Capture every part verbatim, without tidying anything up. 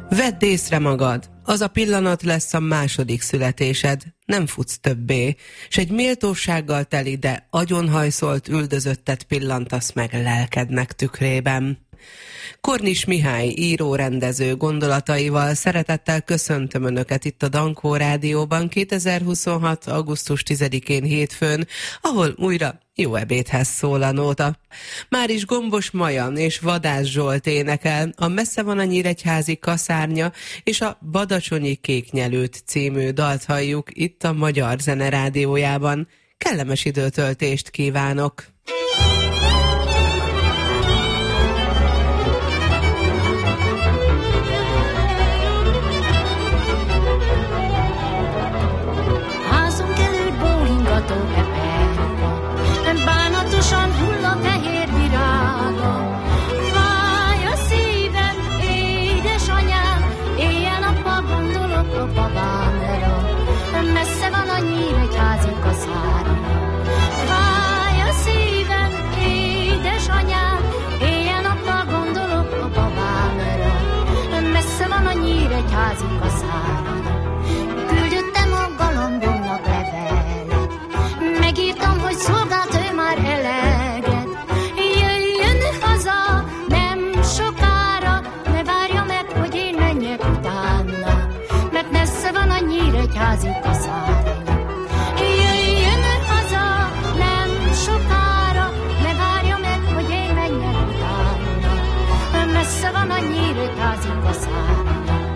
Vedd észre magad, az a pillanat lesz a második születésed, nem futsz többé, s egy méltósággal teli, de agyonhajszolt üldözöttet pillantasz meg lelkednek tükrében. Kornis Mihály író-rendező gondolataival szeretettel köszöntöm Önöket itt a Dankó Rádióban kétezer-huszonhat. augusztus tizedikén hétfőn, ahol újra jó ebédhez szól a nóta. Máris Gombos Majan és Vadász Zsolt énekel, a Messze van a nyíregyházi kaszárnya és a Badacsonyi kéknyelőt című dalt halljuk itt a Magyar Zene Rádiójában. Kellemes időtöltést kívánok! Bánatosan hull a fehér virága, fáj a szívem, édesanyám, éjjel-nappal gondolok a babámra, messze van a nyíregyházi kaszárnya. Fáj a szívem, édesanyám, éjjel-nappal gondolok a babámra, messze van a nyíregyházi kaszárnya. Küldöttem a galambomnak levelet, megírtam, hogy szolgált ő már eleget. Jöjjön haza, nem sokára, ne várja meg, hogy én menjek utána, mert messze van a nyíregyházi kaszárnya. Jöjjön haza, nem sokára, ne várja meg, hogy én menjek utána, messze van a nyíregyházi kaszárnya.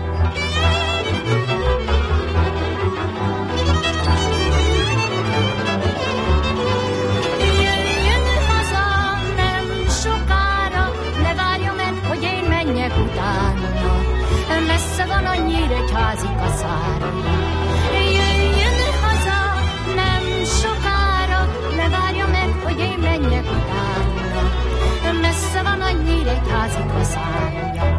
Messze van a nyíregyházi kaszárnya. Jöjjön haza, nem sokára, ne várja meg, hogy én menjek utána. Messze van a nyíregyházi kaszárnya.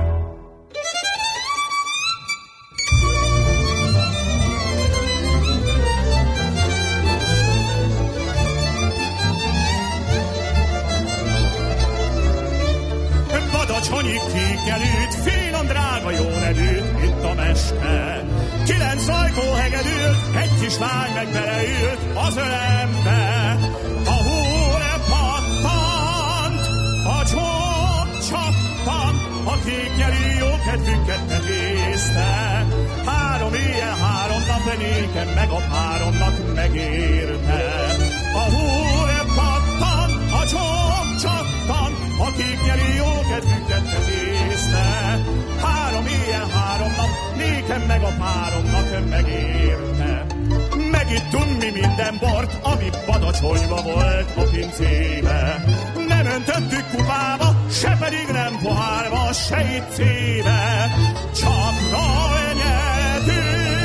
Badacsonyi kéknyelőt, finom drága jó nevűt, itt a mester. Kilenc ajkó hegedült, egy kislány meg beleült az ölembe. A húr pattant, a csók csattant, a kéknyelő jó kedvünket tetézte. Három éjjel, három nap, de nékem meg a páromnak megérte. A húr pattant, a csók csattant, a kéknyelő jó kedvünket tetézte. Három éjjel, három nap, nékem meg a páromnak megérte. Megittunk mi minden bort, ami Badacsonyba volt a pincébe. Nem öntöttük kupába, se pedig nem pohárba, se iccébe. Csak rajnyeltük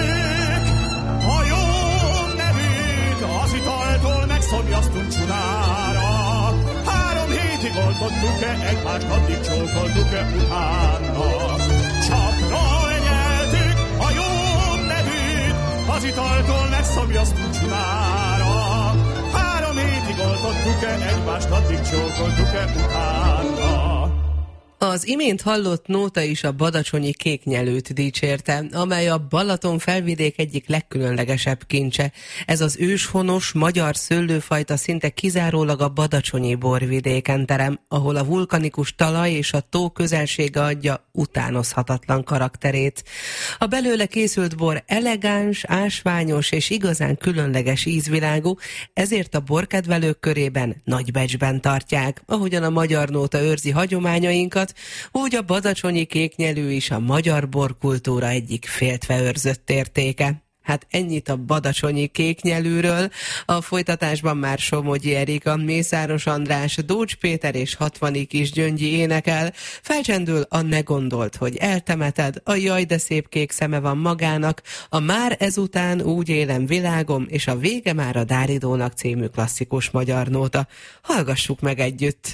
a jó nevűt, az italtól megszomjaztunk csunára. Oltottuk-e, egymást addig csókoltuk-e utána. Csak rajnyeltük a jó nevűt, az italtól megszomjaztunk csunára. Három hétig oltottuk-e, egymást addig csókoltuk-e utána. Az imént hallott nóta is a badacsonyi kéknyelőt dicsérte, amely a Balaton felvidék egyik legkülönlegesebb kincse. Ez az őshonos magyar szőlőfajta szinte kizárólag a badacsonyi borvidéken terem, ahol a vulkanikus talaj és a tó közelsége adja utánozhatatlan karakterét. A belőle készült bor elegáns, ásványos és igazán különleges ízvilágú, ezért a borkedvelők körében nagy becsben tartják, ahogyan a magyar nóta őrzi hagyományainkat, úgy a badacsonyi kéknyelő is a magyar borkultúra egyik féltve őrzött értéke. Hát ennyit a badacsonyi kéknyelőről, a folytatásban már Somogyi Erika, Mészáros András, Dócs Péter és Hatvani Kisgyöngyi énekel, felcsendül a Ne gondold, hogy eltemeted, a Jaj, de szép kék szeme van magának, a Már ezután úgy élem világom, és a Vége már a Dáridónak című klasszikus magyar nóta. Hallgassuk meg együtt!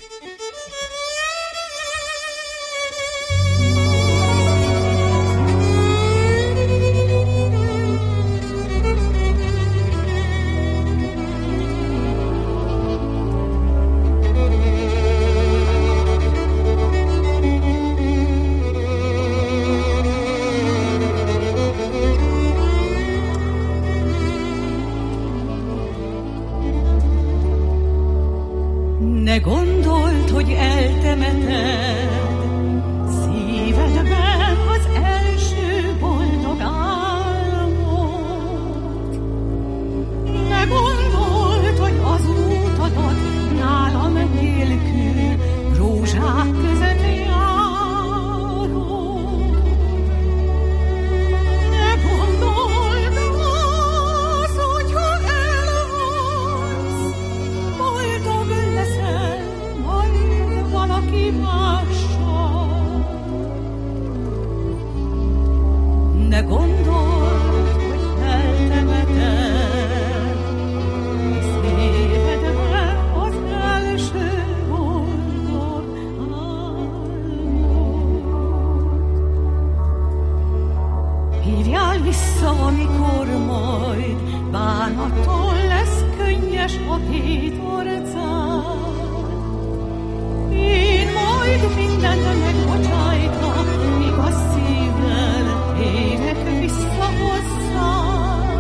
vissza, amikor majd bánattól lesz könnyes a két orcád. Én majd mindent megbocsájtam, míg a szívvel térek vissza hozzád.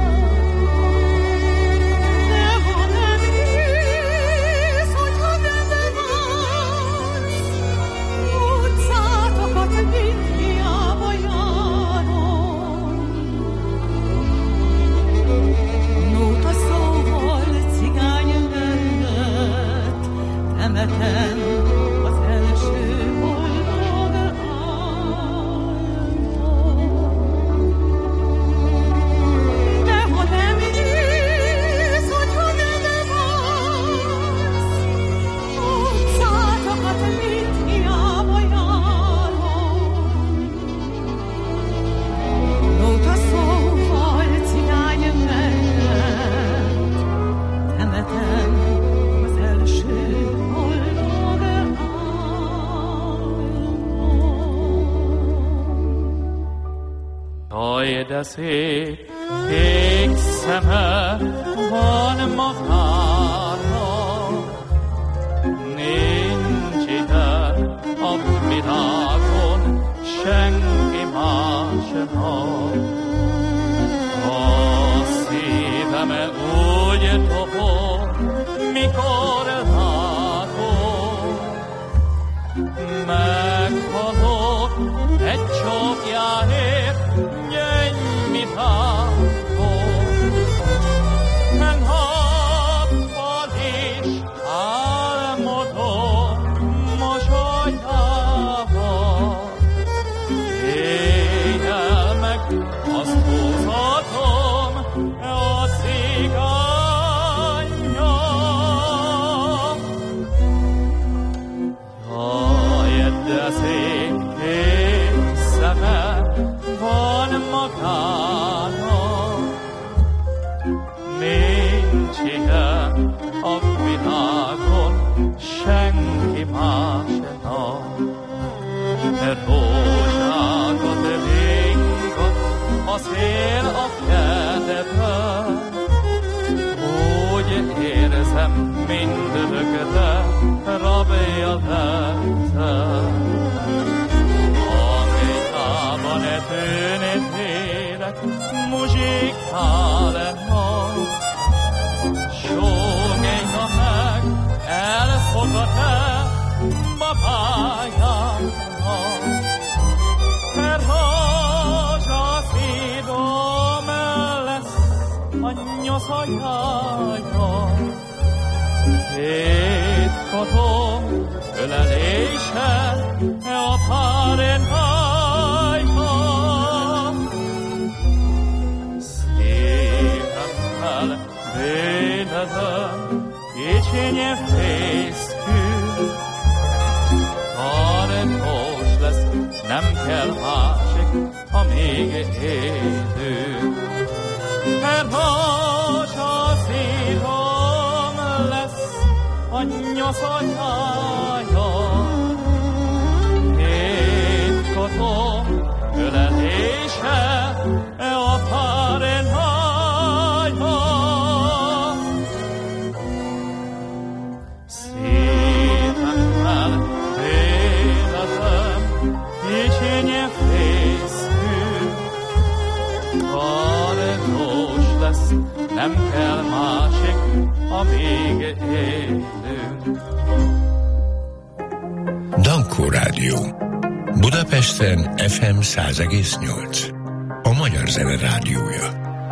De ha nem jössz, hogyha nem vársz, utcátokat mind hiába járom. Nóta szóval cigány mellett temetem az első boldog álmot. De ha nem jössz, hogyha nem vársz, utcátokat mind hiába járom. Nóta szóval cigány mellett temetem az első boldog álmot. Jaj, de szép kék szeme van magának, nincs ilyen a világon senki másnak. A szívem úgy topog, mikor látom, meghalok egy csókjáért, gyöngy mit átok. Nappal is álmodom mosolyával, éjjel meg azt húzhatom a cigányom. Jaj, de szép kék szeme van magának, nincs ilyen a világon senki másnak. Rózsákat ringat a szél a kertben, úgy érzem mindörökre rabja lettem. Amerikában tűnni télek, muzsikálnak, sógéka meg elfogad-e babájának. Mert rózsaszírom lesz a nyoszajája, két kotom ölelése a párenhájha. Szívemmel védezem kicsinye fészkű, tartós lesz, nem kell másik, amíg élünk. Mert rózsaszírom lesz a nyoszajája, két kotom ölelése a párenhájha. Szívemmel védezem kicsinye fészkű, tartós lesz, nem kell másik, amíg élünk. Dankó Rádió. Budapesten ef em száz egész nyolc. A Magyar Zene Rádiója.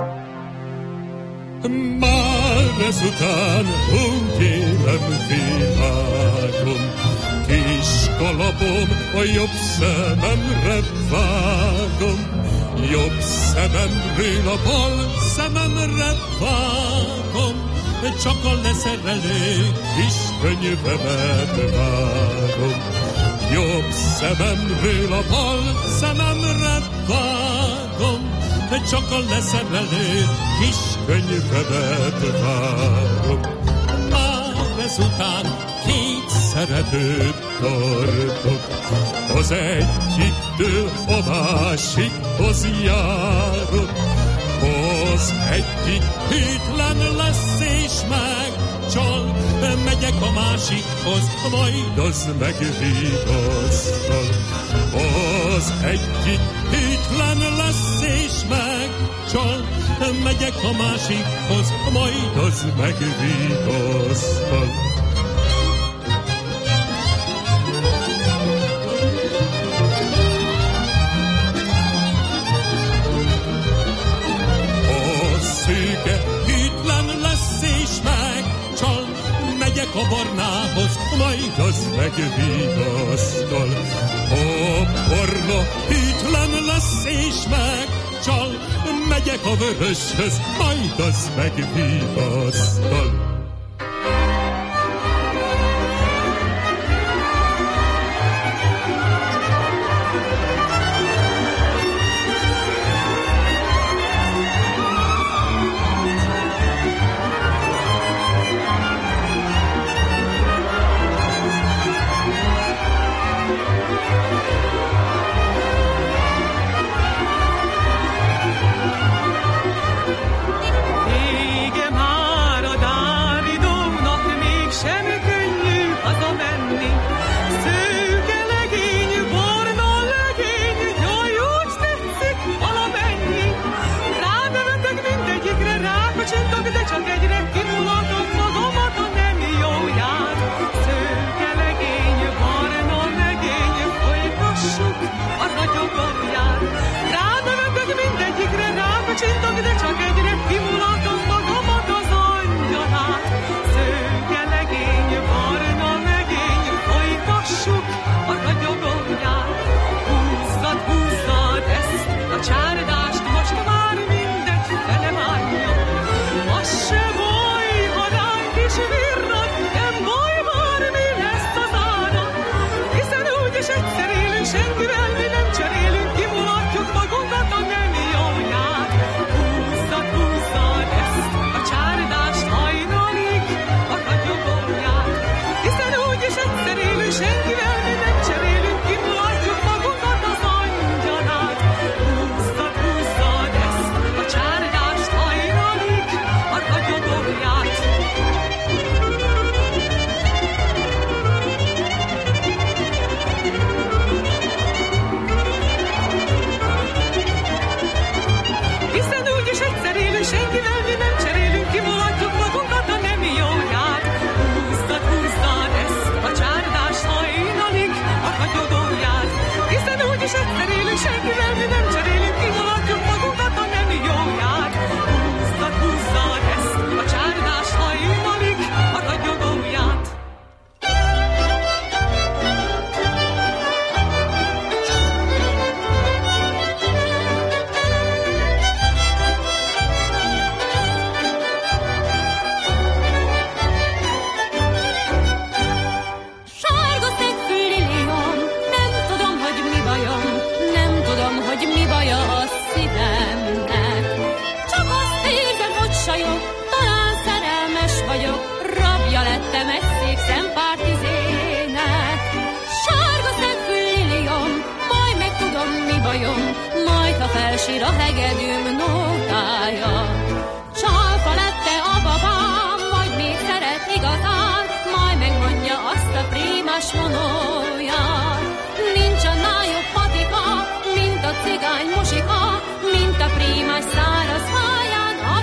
Már ezután úgy élem világon, kis kalapom a jobb szememre vágom, jobb szememről a bal szememre vágom, csak a leszerelő kis könyvemet vágom. Jobb szememről a bal szememre vágom, csak a leszerelő kis könyvemet vágom. Már ezután két szeretőt tartok. Az egyiktől a másikhoz járok. Az egyik hűtlen lesz és megcsal, megyek a másikhoz, majd az megvigasztal. Az egyik hűtlen lesz és megcsal, megyek a másikhoz, majd az megvigasztal. A barnához, majd az megvigasztal. A barna hűtlen lesz és megcsal, megyek a vöröshöz, majd az megvigasztal. Sír a hegedűm nótája. Csalfa lett-e a babám, vagy még szeret igazán, majd megmondja azt a prímás vonóját. Nincs annál jobb patika, mint a cigány musika, mint a prímás száraz háján a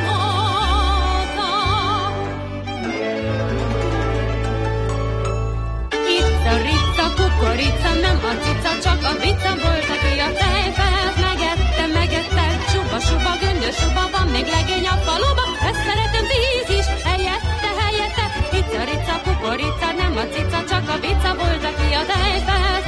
nóta. Ica, rica, kukorica, nem a cica, csak a bica volt, aki a tejfelt megette, megette, suba-suba, göngyös-suba, van még legény a faluba, ezt szeretem tíz is, helyette, helyette, ica, rica, kukorica, nem a cica, csak a bica volt, aki a tejfelt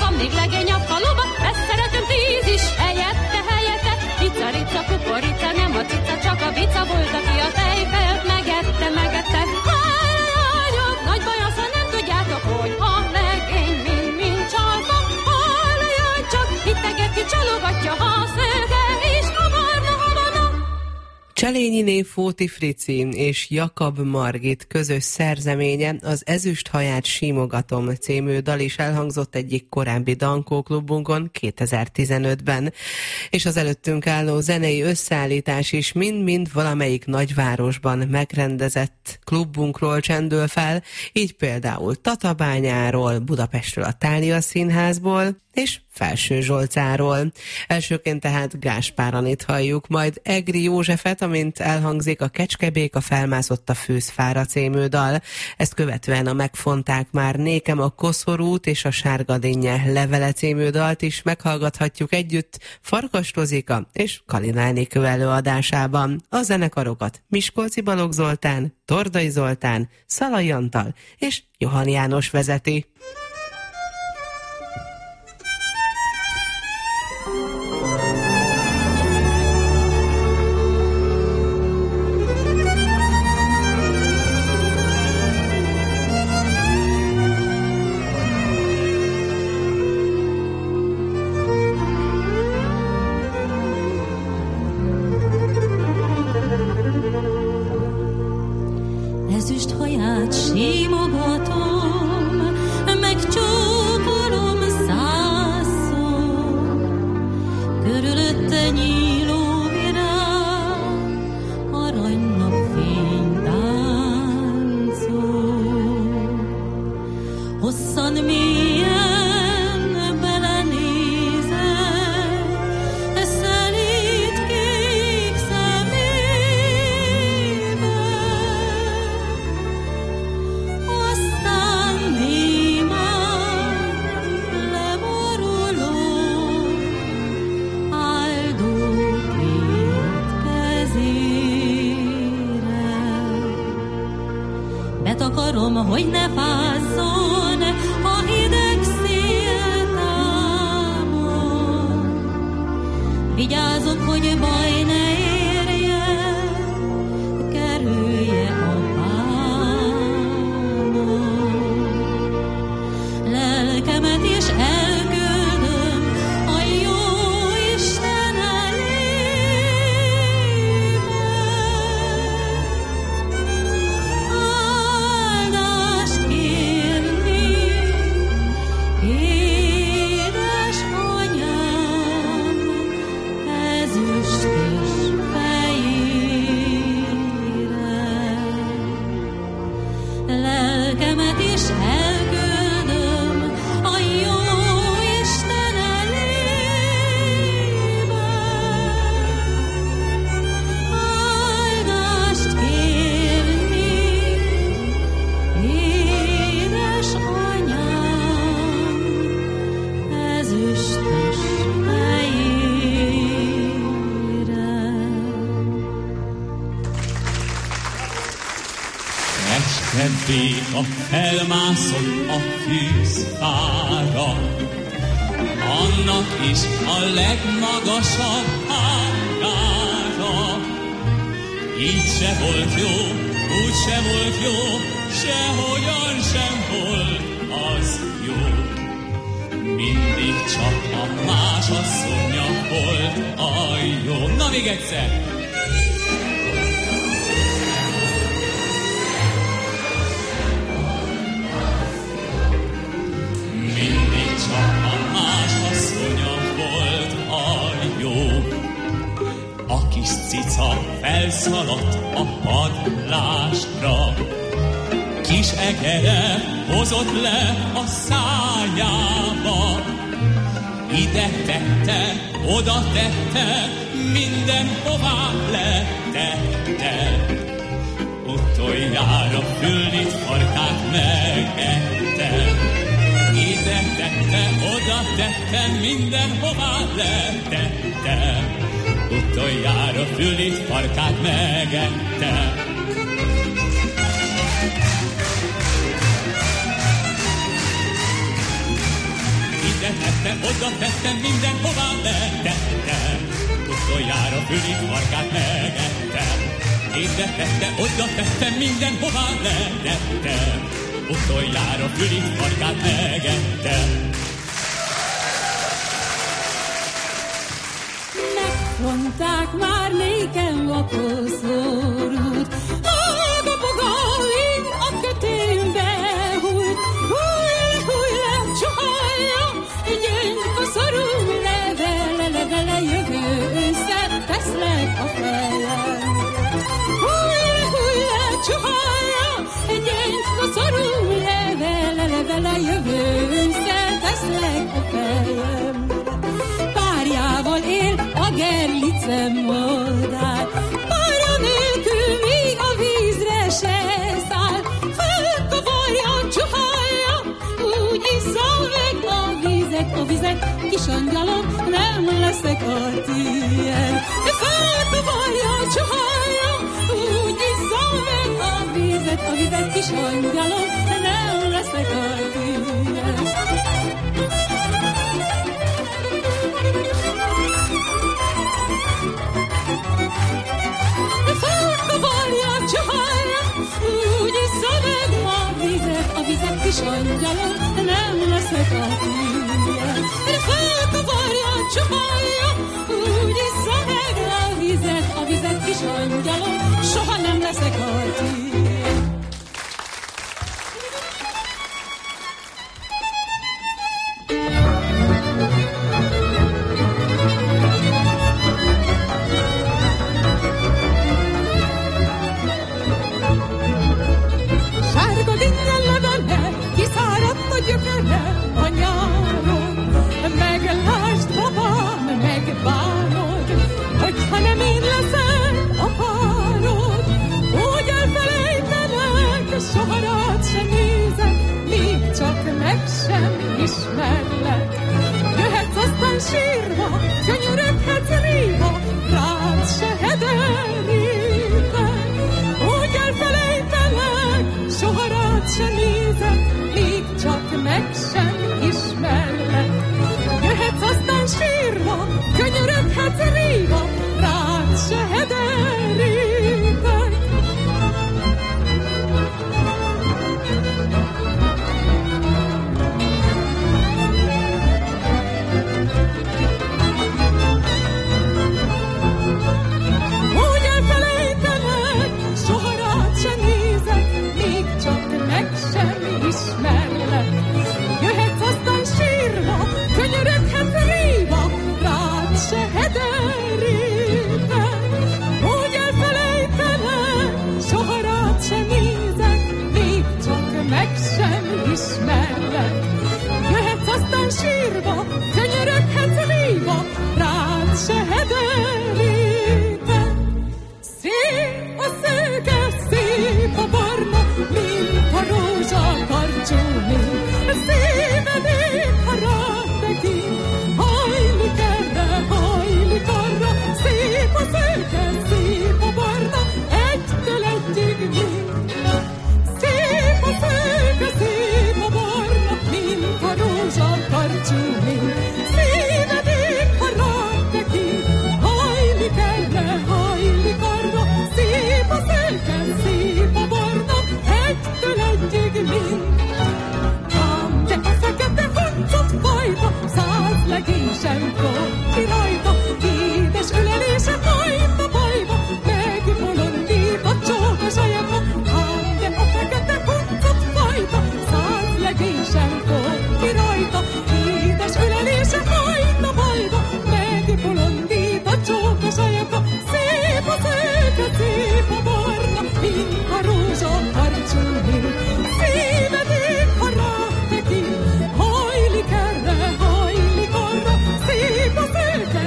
van még legény a faluba, ezt szeretem tíz is, helyette, helyette. Rica, rica, kukorica, nem a cica, csak a bica volt, aki a tejfelt megette, megette. Hallányok, nagy baj az, ha nem tudjátok, hogy a legény mind-mind csalva. Halljaj, csak hittegeti, csalogatja, ha a szőke is kavarna, havana. Cselényiné Fóti Frici és Jakab Margit közös szerzeménye, az Ezüst haját simogatom című dal is elhangzott egyik korábbi Dankó klubunkon kétezer-tizenötben, és az előttünk álló zenei összeállítás is mind-mind valamelyik nagyvárosban megrendezett klubunkról csendül fel, így például Tatabányáról, Budapestről a Thália Színházból, és Felsőzsolcáról. Elsőként tehát Gáspár Anit halljuk, majd Egri Józsefet, amint elhangzik a Kecskebéka felmászott a fűzfára című dal. Ezt követően a Megfonták már nékem a Koszorút és a Sárgadinnye levele című dalt is meghallgathatjuk együtt Farkas Rozika és Kalinánikő előadásában. A zenekarokat Miskolci Balogh Zoltán, Tordai Zoltán, Szalai Antal és Johan János vezeti. Ezüst haját simogatom, megcsókolom százszor, körülötte nyíló virág, aranynapfény táncol. Hosszan mélyen belenézek, szelíd kék szemébe, aztán némán leborulok áldó két kezére. Betakarom, hogy ne fázzon, a hideg szél támad. Vigyázok, hogy baj ne érje, kerülje a bánat. Lelkemet is elküldöm a jó Isten elébe. Áldást kérni, édes anyám, ezüstös fejére. Lelkemet is elküldöm a jó Isten elébe. Áldást kérni, édes anyám, ezüstös fejére. Kecskebéka felmászott a fűzfára, annak is a legmagasabb ágára. Így se volt jó, úgy se volt jó, sehogyan sem volt az jó. Mindig csak a más asszonya volt a jó. Na még egyszer! Mindig csak a más asszonya volt a jó. A kis cica felszaladt a padlásra, kis egere hozott le a szájába. Ide tette, oda tette, mindenhová letette. Utoljára füllit farkát megette. Ide tette, oda tette, mindenhová letette. Utoljára füllit farkát megette. ide tette, oda tette, mindenhová letette. Utoljára fülit farkát megette. Ide tette, oda tette, mindenhová letette. Utoljára fülit farkát megette. Megmondták már nékem a koszorút, a bogain a kötélbe hújt, hújle, hújle, csuhalja, gyöngy koszorú, levele, levele, jövő ősszel teszlek a fejem. Hújle, hújle, csuhalja, gyöngy koszorú, levele, levele, jövő ősszel teszlek a fejem. Párjával él a gerlicem moldár, párja nélkül még a vízre se száll. Felkavarja, csuhalja, úgy iszza meg a vizet, a vizet, kis angyalom, nem leszek a tiéd. Felkavarja, csuhalja, úgy iszza meg a vizet, a vizet, kis angyalom, nem leszek a tiéd. Felkavarja, csuhalja, úgy iszza meg a vizet, a vizet, kis angyalom, nem leszek a tiéd. Felkavarja, csuhalja, úgy iszza meg a vizet, a vizet, kis angyalom, soha nem leszek a tiéd. Meglásd, babám, megbánod, hogyha nem én leszel a párod. Úgy elfelejtelek, soha rád sem nézek, míg csak meg sem ismerlek. Jöhetsz aztán sírva, könyöröghetsz néha, rád se hederítek. Úgy elfelejtelek, soha rád sem nézek, míg csak meg sem ismerlek. Jöhetsz aztán sírva, könyöröghetsz ríva, rád se hederítek. Úgy elfelejtelek, soha rád se nézek, míg csak meg sem ismerlek. Jöhetsz aztán sírva, könyöröghetsz ríva, rád se hederítek. Úgy elfelejtelek, soha rád se nézek, míg csak meg sem ismerlek. Jöhetsz aztán sírva, könyöröghetsz ríva, rád se hederítek. Szép a szőke, szép a barna, mint a rózsa karcsúmi. Szívedék, ha rád tekint, hajlik erre, hajlik arra. Szép a szőke, szép a barna, egytől egyig mind. Szép a szőke, szép a barna, mint a rózsa karcsúmi. Szívedék, ha rád tekint, hajlik erre, hajlik arra. Szép a szőke, szép a barna, egytől egyig mind. De a fekete huncut fajta, száz legény sem kopti rajta. Édes ölelése fajta bajba, megbolondít a csókos ajaka. Ám de a fekete huncut fajta, száz legény sem kopti rajta. Édes ölelése fajta bajba, megbolondít a csókos ajaka. Szép a szőke, szép a barna, mint a rózsa karcsúmi. Szívedék, ha rád tekint, hajlik erre, hajlik arra. Szép a szőke,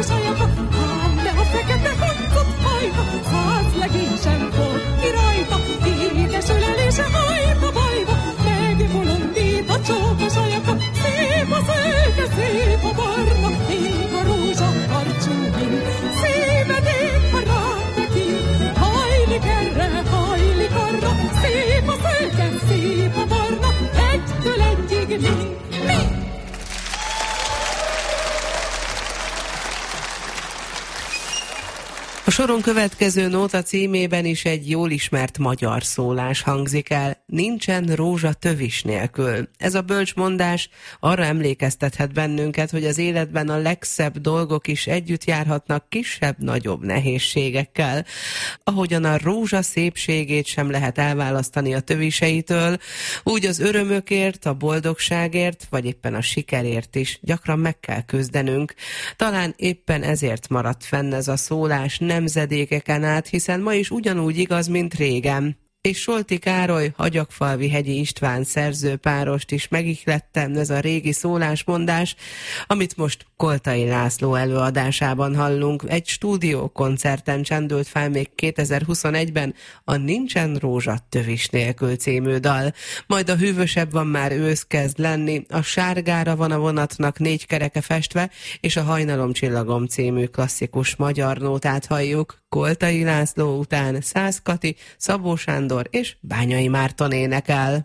csókos ajaka, ám de a fekete hancot hajka, száz legény sem volt ki rajta, édes ölelése hajta bajba, megbolondít a csókos ajaka, szép a szőke, szép a barna, ég a rózsa karcsú mind, szívedék, ha rád tekint, hajlik erre, hajlik arra, szép a szőke, szép a barna, egytől egyig mind, mind. A soron következő nóta címében is egy jól ismert magyar szólás hangzik el. Nincsen rózsa tövis nélkül. Ez a bölcsmondás arra emlékeztethet bennünket, hogy az életben a legszebb dolgok is együtt járhatnak kisebb-nagyobb nehézségekkel. Ahogyan a rózsa szépségét sem lehet elválasztani a töviseitől, úgy az örömökért, a boldogságért, vagy éppen a sikerért is gyakran meg kell küzdenünk. Talán éppen ezért maradt fenn ez a szólás nemzedékeken át, hiszen ma is ugyanúgy igaz, mint régen. És Solti Károly, Hagyagfalvi Hegyi István szerzőpárost is megihlette ez a régi szólásmondás, amit most Koltai László előadásában hallunk. Egy stúdiókoncerten csendült fel még kétezer-huszonegyben a Nincsen rózsa tövis nélkül című dal. Majd a hűvösebb van, már ősz kezd lenni, a sárgára van a vonatnak négy kereke festve, és a Hajnalom csillagom című klasszikus magyar nótát halljuk. Koltai László után Szász Kati, Szabó Sándor és Bányai Márton énekel.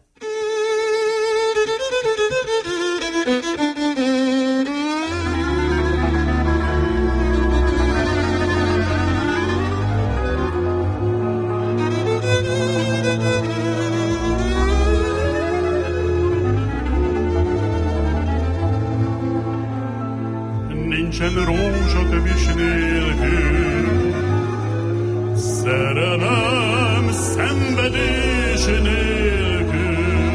Nincsen rózsa tövis nélkül, szerelem szenvedés nélkül,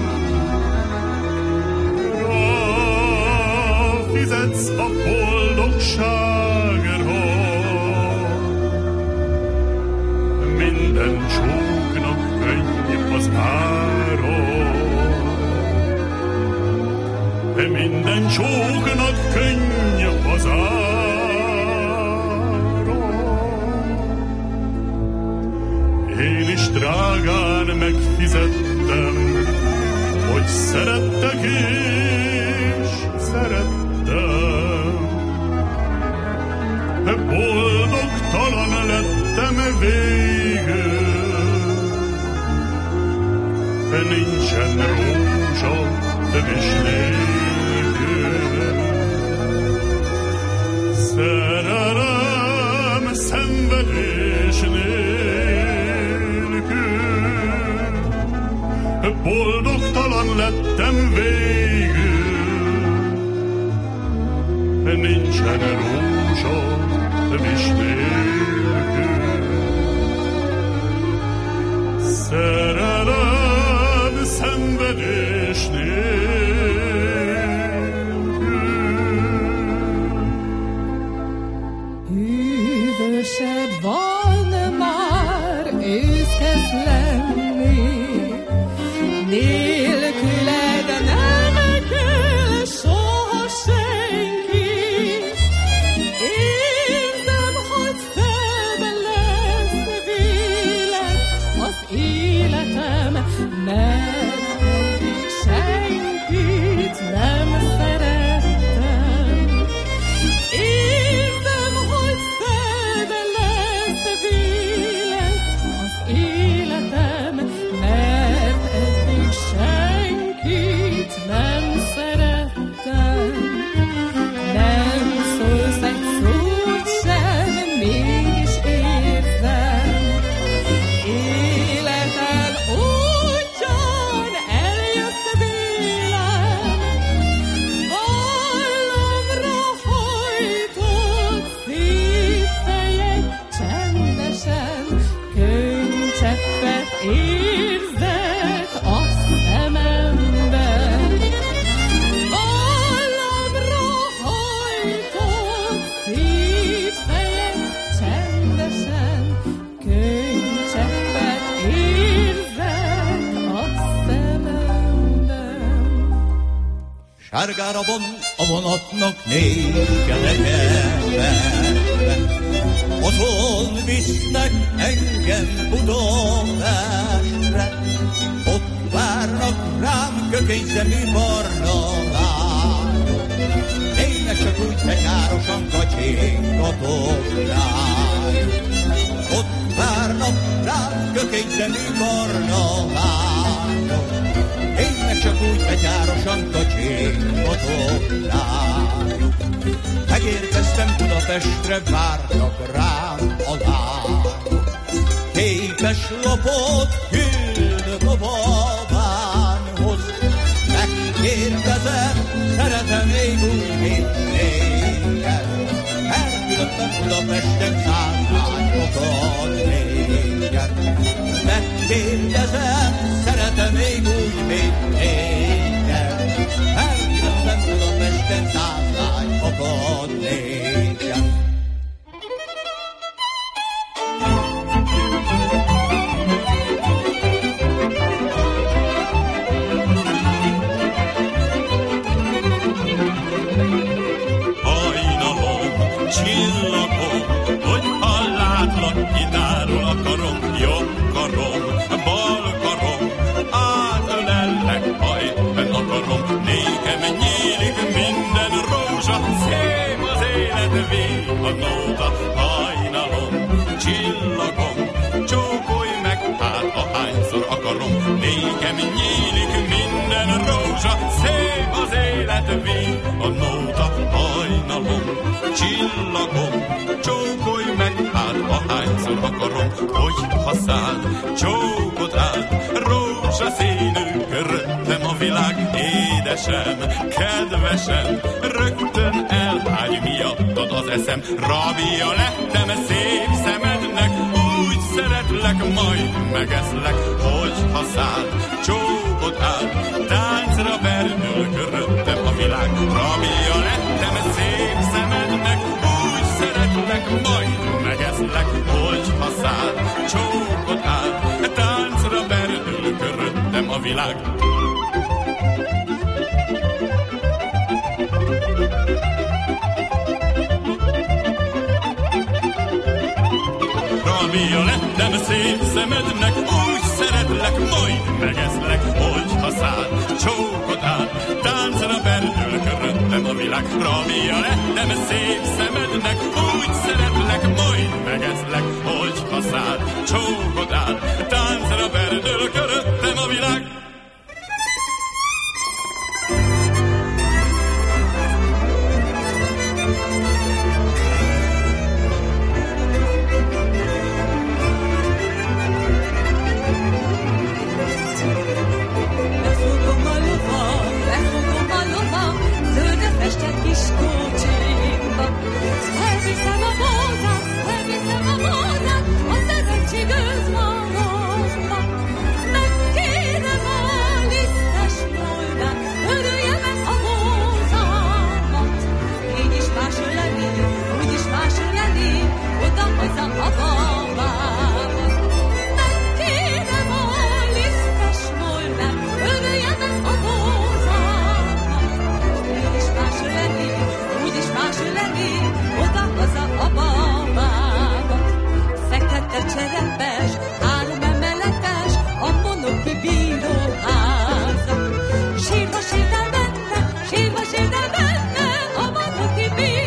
ráfizetsz a boldogságra, minden csóknak könnyű az ára, de minden csóknak könnyű az ára. Én is drágán megfizettem, hogy szerettek és szerettem. Boldogtalan lettem végül, nincsen rózsa tövis nélkül. Szerelem szenvedés nélkül, boldogtalan lettem végül, nincsen rózsa tövis nélkül. Szerelem szenvedés nélkül. Hűvösebb van már, ősz kezd lenni, nélküled nem kell soha senki. Érzem, hogy felben lesz vélet az életem, mert eddig senkit nem szerettem. Érzem, hogy felben lesz vélet az életem, mert eddig senkit nem szerettem. Nem szólsz egy szót sem, mégis érzem. Életem útján eljött vélem, vállamra hajtott szép fejed csendesen, könycseppet érzek a szememben. Vállamra hajtott szép fejed csendesen, könycseppet érzek a szememben. Sárgára van a vonatnak négy kereke, Budapestre. Otthon visznek engem Budapestre, ott várnak rám kökényszemű barna lányok. Tényleg csak úgy bekárosan kacsingatok rájuk. Ott várnak rám kökényszemű barna lányok. Tényleg csak úgy betyárosan kacsingatok rájuk. Megérkeztem Budapestre, várnak rám a lányok. Képes lapot küldök a babányhoz. Megkérdezem, szeretem még úgy, mint régen. Elküldöttem Budapesten szállványokat régen. Megkérdezem, szeretem még úgy, mint régen. Elküldöttem Budapesten szállványokat régen. Csillagom, hogy hallátlak, gitáról akarom, jobb karom, bal karom, átölellek, ha éppen akarom, nékem nyílik minden rózsa, szép az élet, vég a nóta, hajnalom, csillagom, csókolj meg, hát ahányszor akarom, nékem nyílik minden rózsa, szép az élet, vég a nóta, hajnalom, csillagom, csókolj meg, hát ahányszor akarom, hogy haszád, csókod át, rózsaszínű köröttem a világ, édesem, kedvesem, rögtön elhágy miattad az eszem, rabia lettem szép szemednek, úgy szeretlek, majd megeszlek, hogy haszád, csókod át, táncra verdül köröttem a világ, rabia lettem szép szemednek, úgy szeretlek, majd megeszlek, hogy haszád, csókod át, táncra verdül köröttem a világ. Rabia lettem szép szemednek, úgy szeretlek, majd megeszlek, hogy haszád, csókod át, táncra verdül köröttem a világ. Rabia lettem szép szemednek, úgy szeretlek, majd megeszlek, hogy haszád, csókod át, táncra verdül köröttem a világ. Elviszem a bózát, elviszem a bózát, a szerencség őzmalomba. Megkérem a lisztes moldát, örülje meg a bózámat. Így is másul lenni, úgy is másul lenni, oda haza a babámat. Megkérem a lisztes moldát, örülje meg a bózámat. Így is másul lenni, úgy is másul lenni, oda-haza a babába. Fekete cserepes, három emeletes, a monoki bíróháza. Sírva sétál benne, sírva sétál benne, a monoki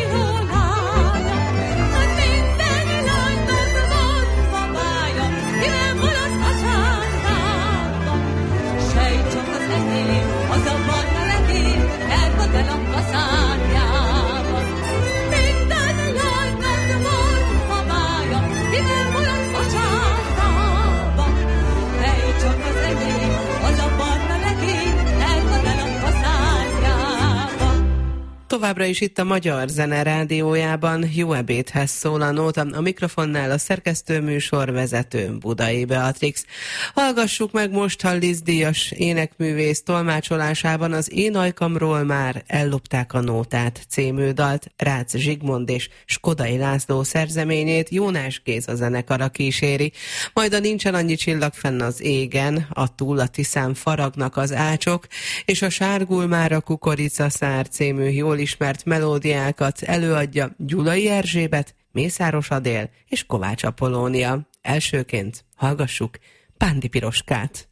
bírólája. Hát minden lánynak van babája, ki nem marad a sántába. Sejt csak az enyém, az a barna legény, elvad el a kaszárjába. Minden lánynak van babája, ki nem marad a sántába. Sejt csak az enyém, az a barna legény, elvad el a kaszárjába. Továbbra is itt a Magyar Zene Rádiójában Jó ebédhez szól a nóta, a mikrofonnál a szerkesztő műsorvezető Budai Beatrix. Hallgassuk meg most a Liszt díjas énekművész tolmácsolásában az Én ajkamról már ellopták a nótát című dalt, Rácz Zsigmond és Skodai László szerzeményét Jónás Géza zenekara kíséri. Majd a Nincsen annyi csillag fenn az égen, a Túl a Tiszán faragnak az ácsok, és a Sárgul már a kukoricaszár című jól ismert ismert melódiákat előadja Gyulai Erzsébet, Mészáros Adél és Kovács Apollónia. Elsőként hallgassuk Pándi Piroskát.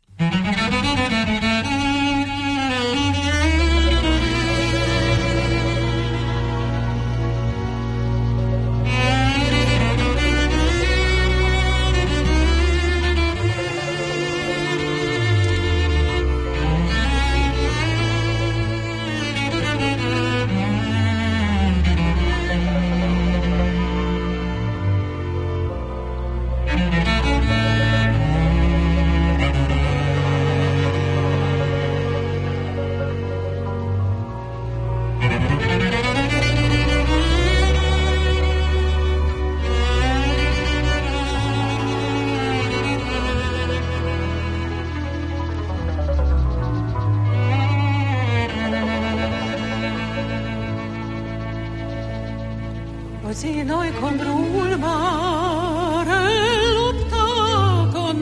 Az én ajkamról már ellopták a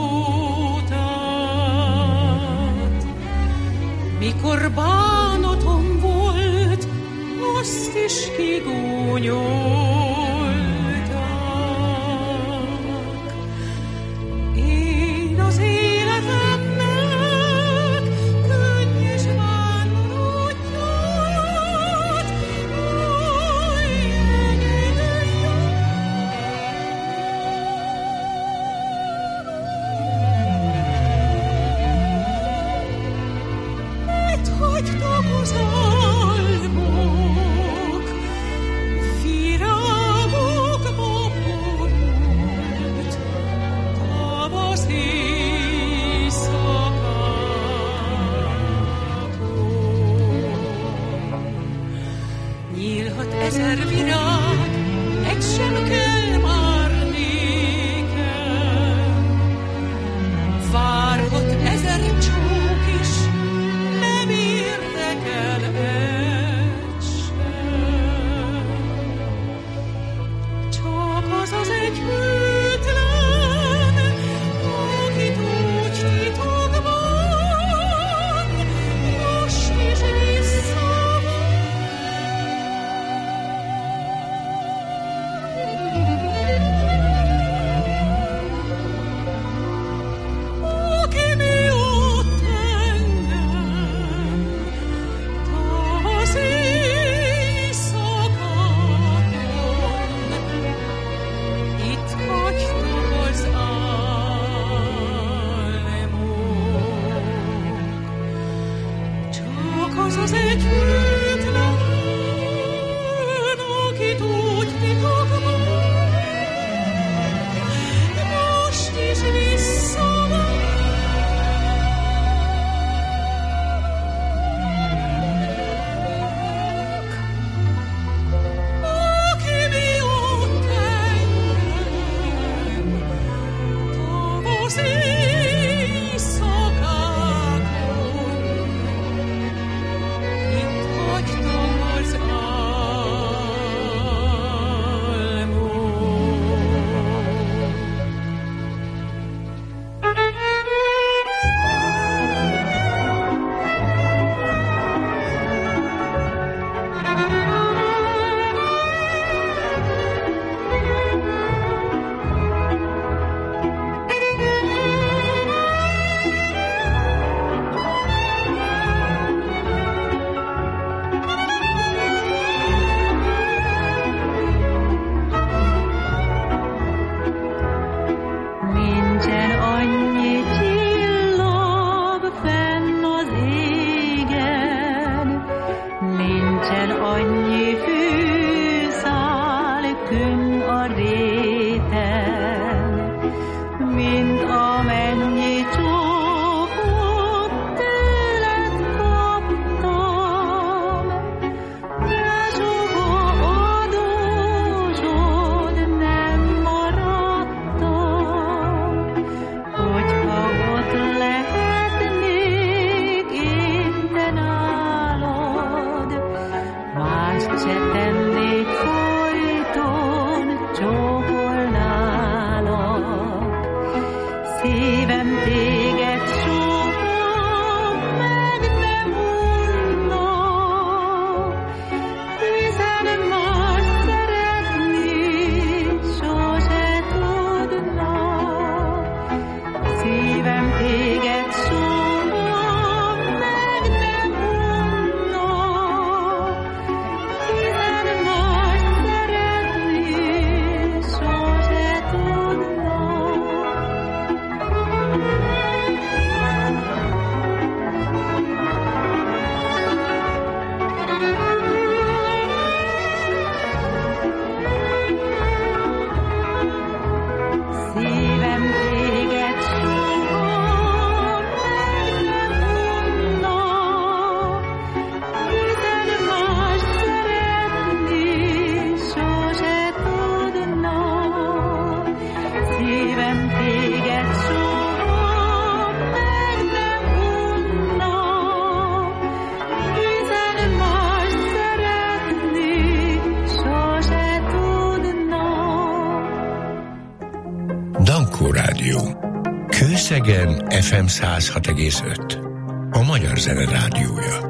nótát. Mikor bánatom volt, azt is kigúnyolták. Én az életemnek könnyes vándorútját, hagytak az álmok, virágokba borult tavasz éjszakától. Nyílhat ezer virág, egy sem kell már nékem, várhat ezer csók is, nem érdekel egy sem. Csak az az egy hűtlen, akit úgy titokban most is visszavár. Rádió. Kőszegen ef em száz hat egész öt. A Magyar Zene Rádiója.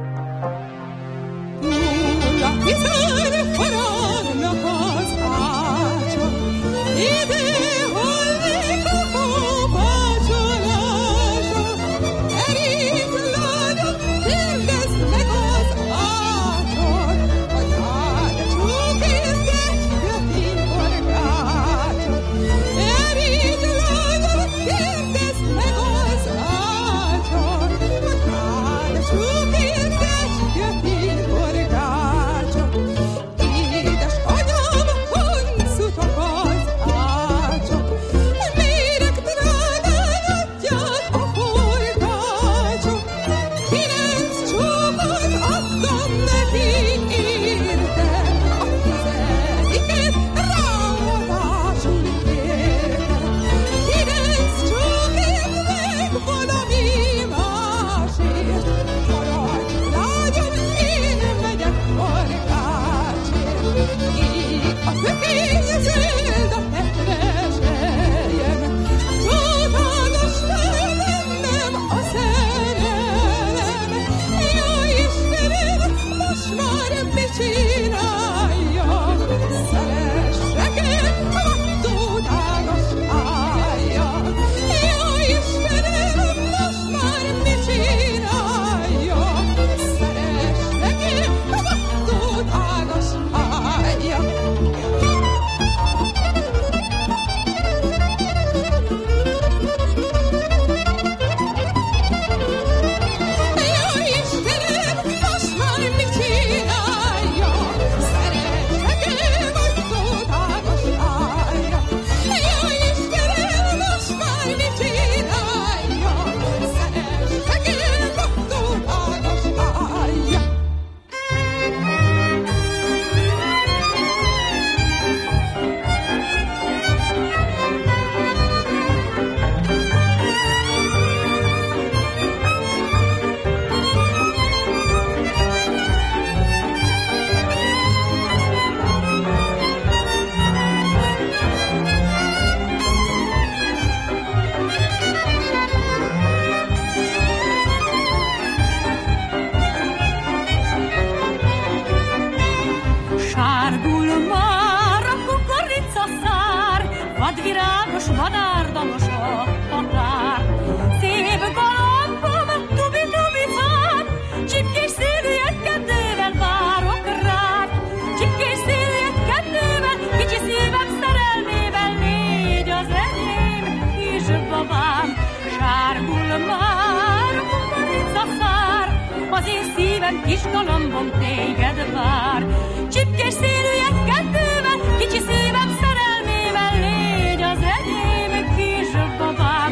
Kis galambom téged vár, csipkés szélűek kettővel, kicsi szívem szerelmével, légy az enyém kis babám.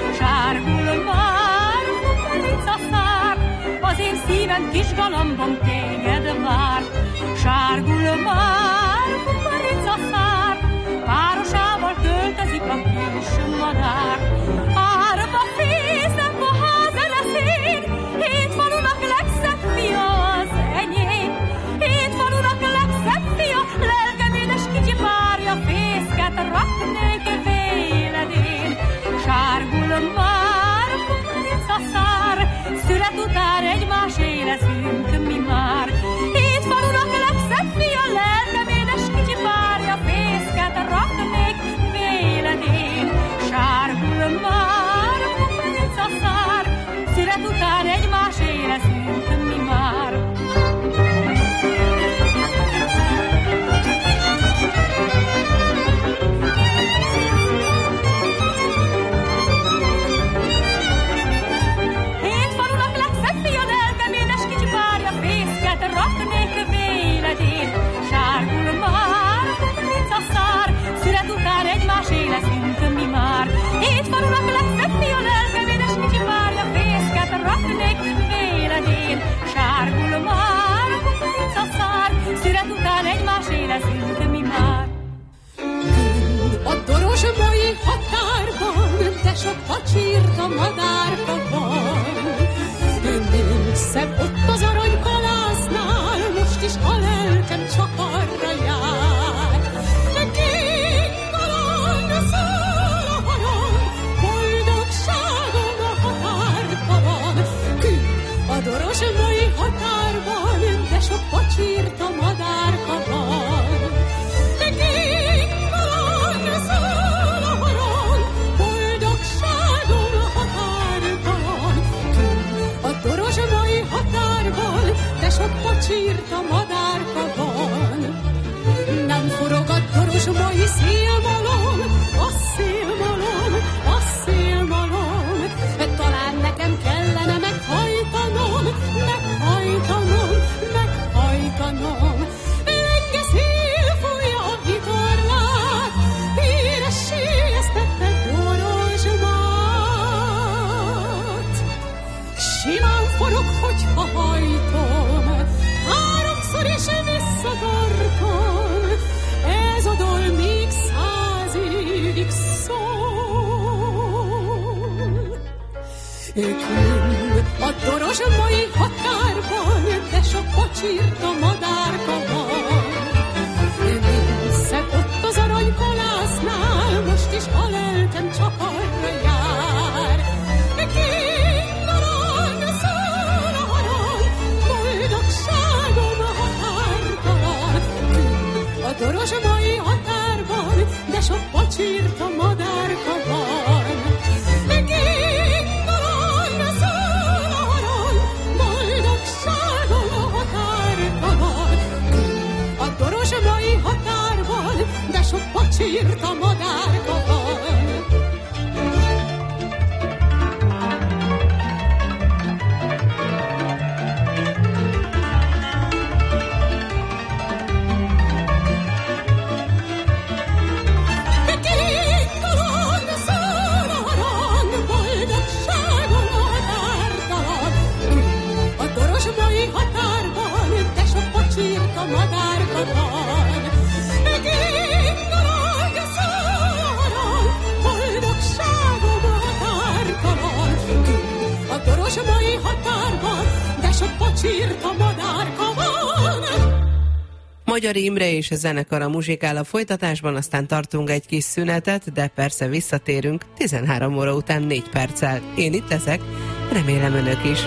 Sárgul már kukoricaszár, az én szívem kis galambom téged vár. Sárgul már kukoricaszár, városával költözik a kis madár. Árva fészek a ház eleszén, hét falunak legszebb fia az enyém. Hét falunak legszebb fia, lelkem édes kicsi párja, fészket raknék véledén. Sárgul már kukoricaszár, szület után egymásé leszünk mi már. Hét falunak legszebb fia, lelkem édes kicsi párja, fészket raknék véledén. Sárgul már kukoricaszár, szület után egymásé leszünk mi már. Hét falunak legszebb fia, lelkem édes kicsi párja, fészket raknék véledén. Sárgul már kukoricaszár, szület után egymásé leszünk mi már. Hét falunak legszebb fia, lelkem édes kicsi párja, fészket raknék véledén. Sárgul már kukoricaszár, szület után egymásé leszünk mi már. A dorozsmai határban, de sok pacsírta madárka van. Még szebb ott az aranykalásznál, most is a lelkem csak arra jár. Kék galamb száll a hajón, dorozsmai határban, de sok pacsirta madárka van. Mindszed ott az aranykalásznál, most is a lelkem csak arra jár. Kék arany, szőr arany, boldogságom határtalan. A dorozsmai határban, de sok pacsirta madárka van. Kék arany, szőr arany, boldogságom határtalan. A dorozsmai határban, de sok pacsirta madárka van. Magyar Imre és a zenekara muzsikál a folytatásban, aztán tartunk egy kis szünetet, de persze visszatérünk tizenhárom óra után négy perccel. Én itt leszek, remélem önök is.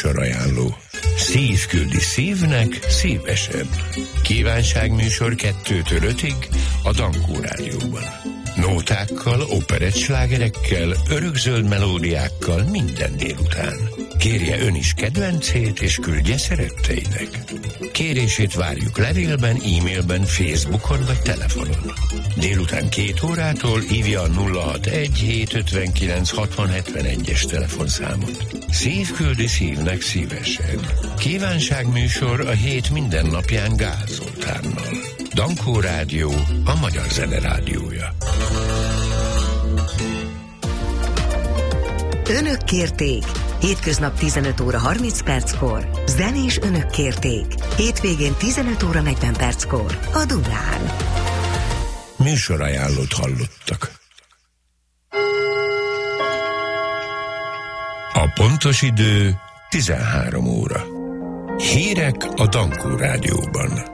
Műsorajánló. Szív küldi szívnek szívesen. Kívánságműsor kettőtől ötig a Dankó Rádióban. Nótákkal, operettslágerekkel, örökzöld melódiákkal minden délután. Kérje ön is kedvencét, és küldje szeretteinek. Kérését várjuk levélben, e-mailben, Facebookon vagy telefonon. Délután két órától hívja a nulla hatvanegy hétszázötvenkilenc hatvan hetvenegyes telefonszámot. Szív küldi szívnek szívesen. Kívánságműsor a hét minden napján Gál Zoltánnal. Dankó Rádió, a magyar zene rádiója. Önök kérték. Hétköznap tizenöt óra harminc perckor. Zenés önök kérték. Hétvégén tizenöt óra negyven perckor. A Dunán. Műsorajánlót hallottak. A pontos idő tizenhárom óra. Hírek a Dankó Rádióban.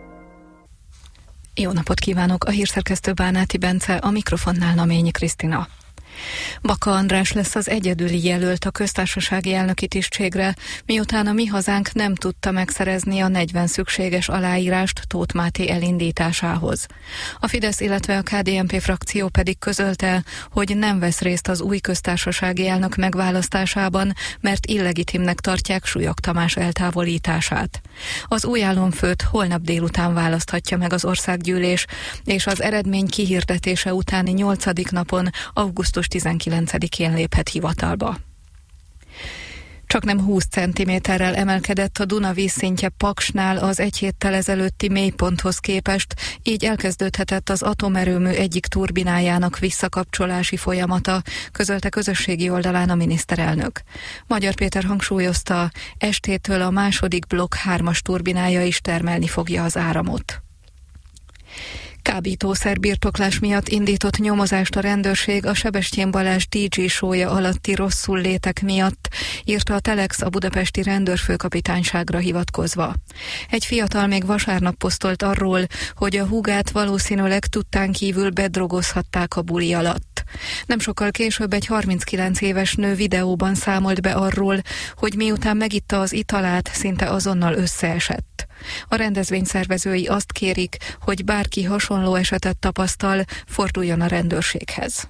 Jó napot kívánok! A hírszerkesztő Bánáti Bence, a mikrofonnál Naményi Krisztina. Baka András lesz az egyedüli jelölt a köztársasági elnöki tisztségre, miután a Mi Hazánk nem tudta megszerezni a negyven szükséges aláírást Tóth Máté elindításához. A Fidesz, illetve a ká dé en pé frakció pedig közölte, hogy nem vesz részt az új köztársasági elnök megválasztásában, mert illegitimnek tartják Súlyog Tamás eltávolítását. Az új államfőt holnap délután választhatja meg az országgyűlés, és az eredmény kihirdetése utáni nyolcadik napon, augusztus tizenkilencedikén léphet hivatalba. Csaknem húsz centiméterrel emelkedett a Duna vízszintje Paksnál az egy héttel ezelőtti mélyponthoz képest, így elkezdődhetett az atomerőmű egyik turbinájának visszakapcsolási folyamata, közölte közösségi oldalán a miniszterelnök. Magyar Péter hangsúlyozta, estétől a második blokk hármas turbinája is termelni fogja az áramot. Kábítószer birtoklás miatt indított nyomozást a rendőrség a Sebestyén Balázs dé dzsé show-ja alatti rosszul létek miatt, írta a Telex a budapesti rendőrfőkapitányságra hivatkozva. Egy fiatal még vasárnap posztolt arról, hogy a húgát valószínűleg tudtán kívül bedrogozhatták a buli alatt. Nem sokkal később egy harminckilenc éves nő videóban számolt be arról, hogy miután megitta az italát, szinte azonnal összeesett. A rendezvény szervezői azt kérik, hogy bárki hasonló esetet tapasztal, forduljon a rendőrséghez.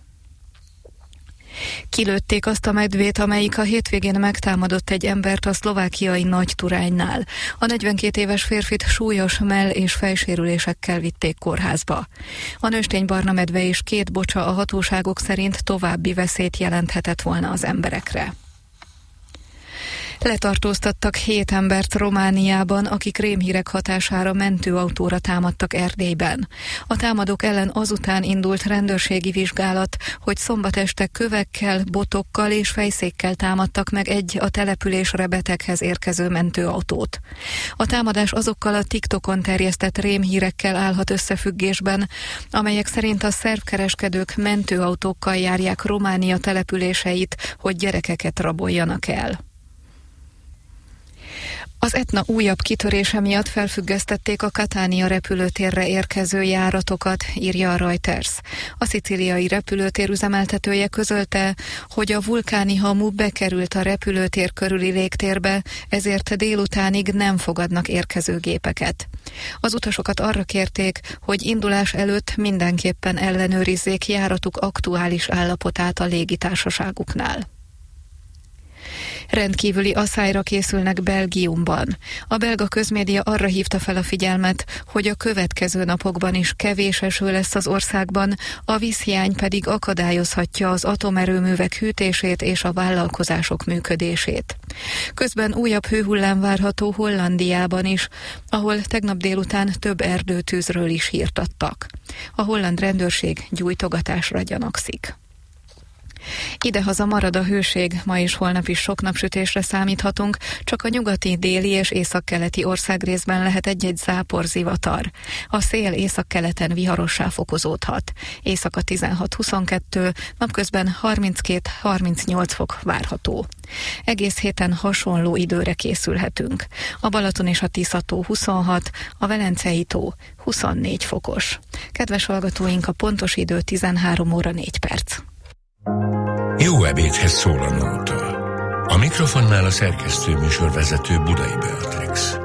Kilőtték azt a medvét, amelyik a hétvégén megtámadott egy embert a szlovákiai Nagyturánynál. A negyvenkét éves férfit súlyos mell- és fejsérülésekkel vitték kórházba. A nőstény barna medve és két bocsa a hatóságok szerint további veszélyt jelenthetett volna az emberekre. Letartóztattak hét embert Romániában, akik rémhírek hatására mentőautóra támadtak Erdélyben. A támadók ellen azután indult rendőrségi vizsgálat, hogy szombat este kövekkel, botokkal és fejszékkel támadtak meg egy a településre beteghez érkező mentőautót. A támadás azokkal a TikTokon terjesztett rémhírekkel állhat összefüggésben, amelyek szerint a szervkereskedők mentőautókkal járják Románia településeit, hogy gyerekeket raboljanak el. Az Etna újabb kitörése miatt felfüggesztették a Catania repülőtérre érkező járatokat, írja a Reuters. A szicíliai repülőtér üzemeltetője közölte, hogy a vulkáni hamu bekerült a repülőtér körüli légtérbe, ezért délutánig nem fogadnak érkező gépeket. Az utasokat arra kérték, hogy indulás előtt mindenképpen ellenőrizzék járatuk aktuális állapotát a légitársaságuknál. Rendkívüli aszályra készülnek Belgiumban. A belga közmédia arra hívta fel a figyelmet, hogy a következő napokban is kevés eső lesz az országban, a vízhiány pedig akadályozhatja az atomerőművek hűtését és a vállalkozások működését. Közben újabb hőhullám várható Hollandiában is, ahol tegnap délután több erdőtűzről is hírt adtak. A holland rendőrség gyújtogatásra gyanakszik. Idehaza marad a hőség, ma és holnap is sok napsütésre számíthatunk, csak a nyugati, déli és északkeleti országrészben lehet egy-egy záporzivatar. A szél északkeleten viharossá fokozódhat. Éjszaka tizenhat-huszonkettő, napközben harminckét-harmincnyolc fok várható. Egész héten hasonló időre készülhetünk. A Balaton és a Tisza-tó huszonhat, a Velencei tó huszonnégy fokos. Kedves hallgatóink, a pontos idő tizenhárom óra négy perc. Jó ebédhez szól a nóta. A mikrofonnál a szerkesztő műsorvezető Budai Beatrix.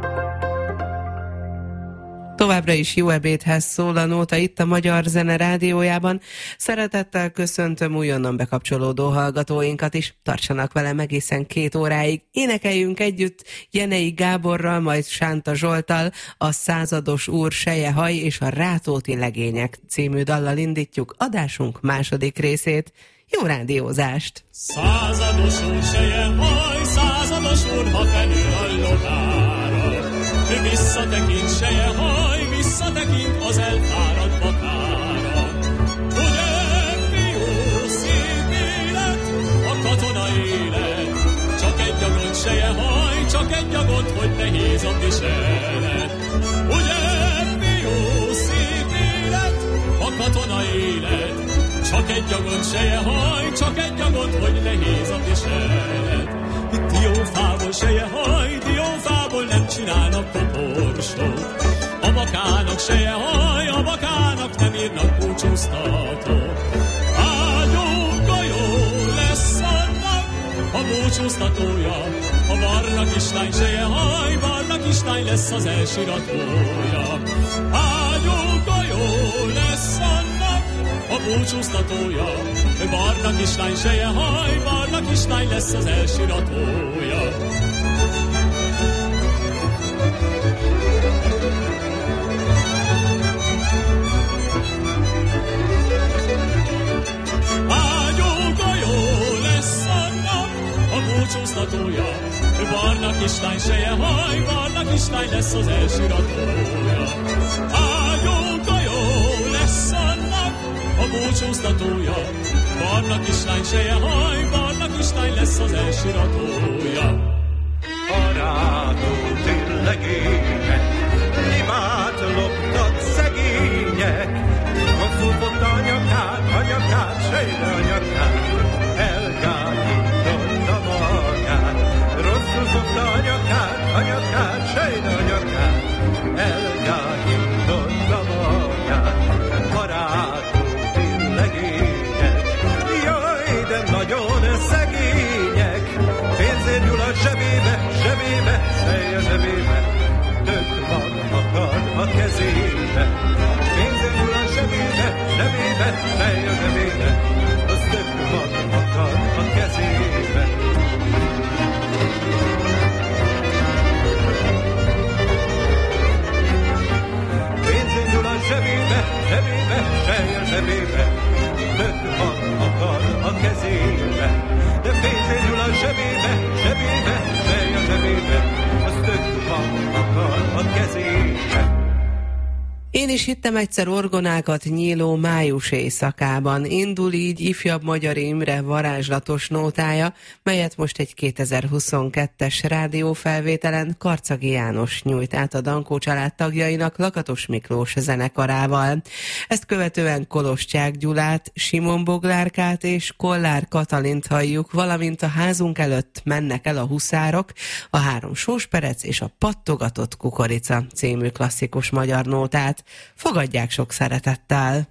Továbbra is jó ebédhez szól a Nóta itt a Magyar Zene Rádiójában. Szeretettel köszöntöm újonnan bekapcsolódó hallgatóinkat is. Tartsanak velem egészen két óráig. Énekeljünk együtt Jenei Gáborral, majd Sánta Zsolttal a Százados úr sejehaj és a Rátóti legények című dallal indítjuk adásunk második részét. Jó rádiózást! Százados úr sejehaj, százados úr, ha felül a lovára. Ő visszatekint sejehaj, visszatekint az elfáradt bakára. Ugye, fiú, szép élet, a katona élet. Csak egy agot sejehaj, csak egy agot, hogy nehéz a viselet. Ugye, fiú, szép élet, a katona élet. Csak egy agot sejehaj, csak egy agot, hogy nehéz a viselet. Itt diófából sejehaj, diófából nem csinálnak koporsót. A bakának sejehaj, a bakának nem írnak búcsúztató. Ágyó golyó lesz annak a búcsúztatója. A barna kislány sejehaj, barna kislány lesz az elsiratója. Ágyó golyó lesz annak a búcsúztatója. Barna kislány sejehaj, barna kislány lesz az elsiratója. Ágyó golyó lesz annak a búcsúztatója. Barna kislány sejehaj, barna kislány lesz az elsiratója. Ágyó golyó lesz annak a búcsúztatója. Barna kislány sejehaj, barna kislány lesz az elsiratója. A Rátóti legények, imát loptak szegények, rosszul fogta a nyakát, a nyakát, sejre a nyakát, elgállította magát. Rosszul fogta a nyakát, a nyakát, sejre a nyakát, elgállította magát. A Rátóti legények, jaj, de nagyon szegények, pénzért nyúl a zsebébe, zsebébe, sej a zsebébe, tök van akad a kezébe. Pénzért nyúl a zsebébe, zsebébe, sej a zsebébe, az tök van akad a kezébe. Pénzért nyúl a zsebébe, zsebébe, sej a zsebébe, tök van akad a kezébe. De pénzért nyúl a zsebébe, zsebébe, sej a zsebébe, az tök van akad a kezébe. Én is hittem egyszer orgonákat nyíló május éjszakában. Indul így ifjabb Magyar Imre varázslatos nótája, melyet most egy kétezer-huszonkettes rádiófelvételen Karcagi János nyújt át a Dankó család tagjainak Lakatos Miklós zenekarával. Ezt követően Kolostyák Gyulát, Simon Boglárkát és Kollár Katalint halljuk, valamint a Házunk előtt mennek el a huszárok, a Három sósperec és a Pattogatott kukorica című klasszikus magyar nótát. Fogadják sok szeretettel!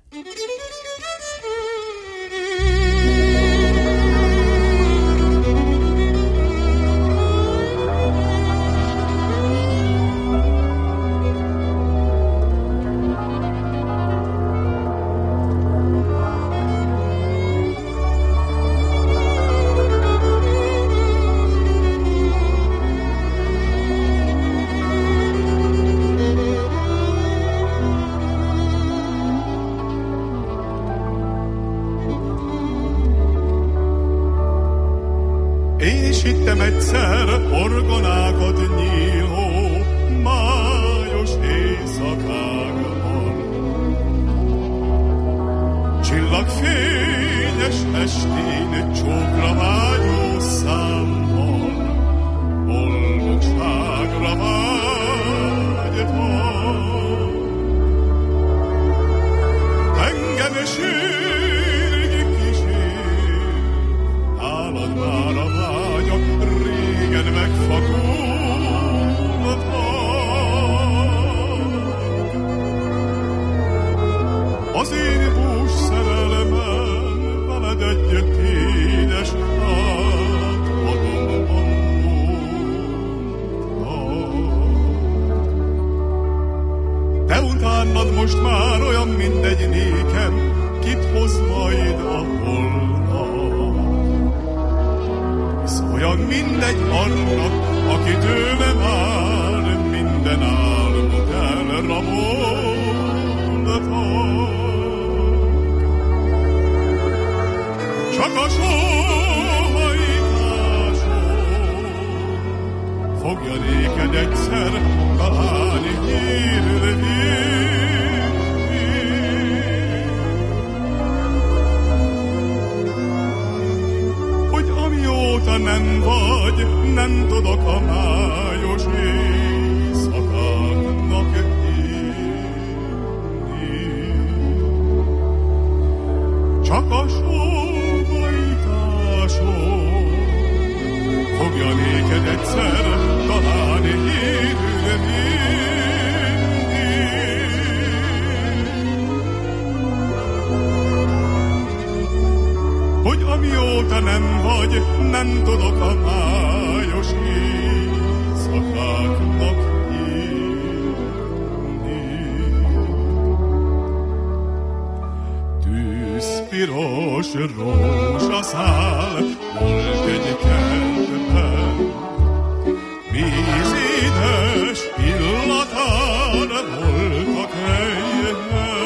bánnad most már olyan mindegy nékem, kit hoz majd a holnap. Hisz olyan mindegy annak, aki tőle már minden álmot elraboltak. Csak a sóhajtáson fogja néked egyszer találni hírlevél. Hogy amióta nem vagy, nem tudok a májos éjszakáknak élni. Csak a sóhajtáson fogja néked egyszer találni hírlevél. Hogy amióta nem vagy, nem tudok a májos éjszakáknak élni. Tűzpiros rózsaszál volt egy kertben, vízédes illatán voltak helyen.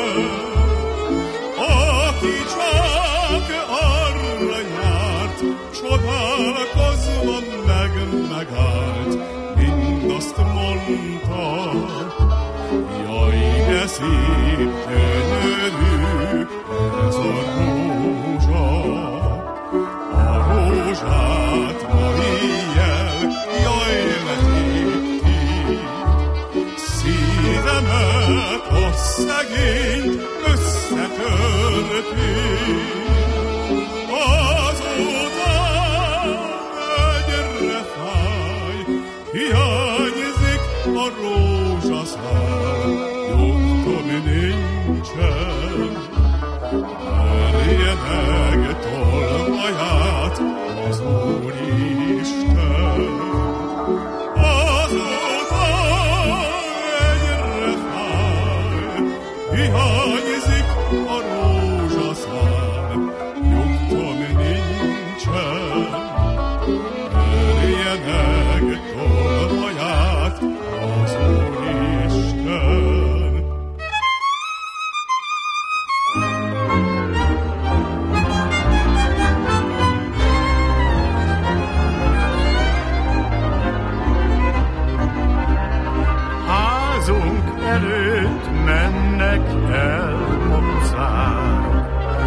Aki csak arra járt, csodálkozva meg megállt, mindazt mondta, jaj, de szép gyönyörű ez a rózsa. A rózsát ma éjjel, jaj, letépti, szívemet a szegényt összetörti. Azóta egyre fáj, hiányzik a rózsaszál, nyugtom nincsen. Merje meg tolvaját az Úristen. Azóta egyre fáj, hiányzik a rózsaszál, nyugtom nincsen. Merje meg tolvaját az Úristen. Előtt mennek el mozárok.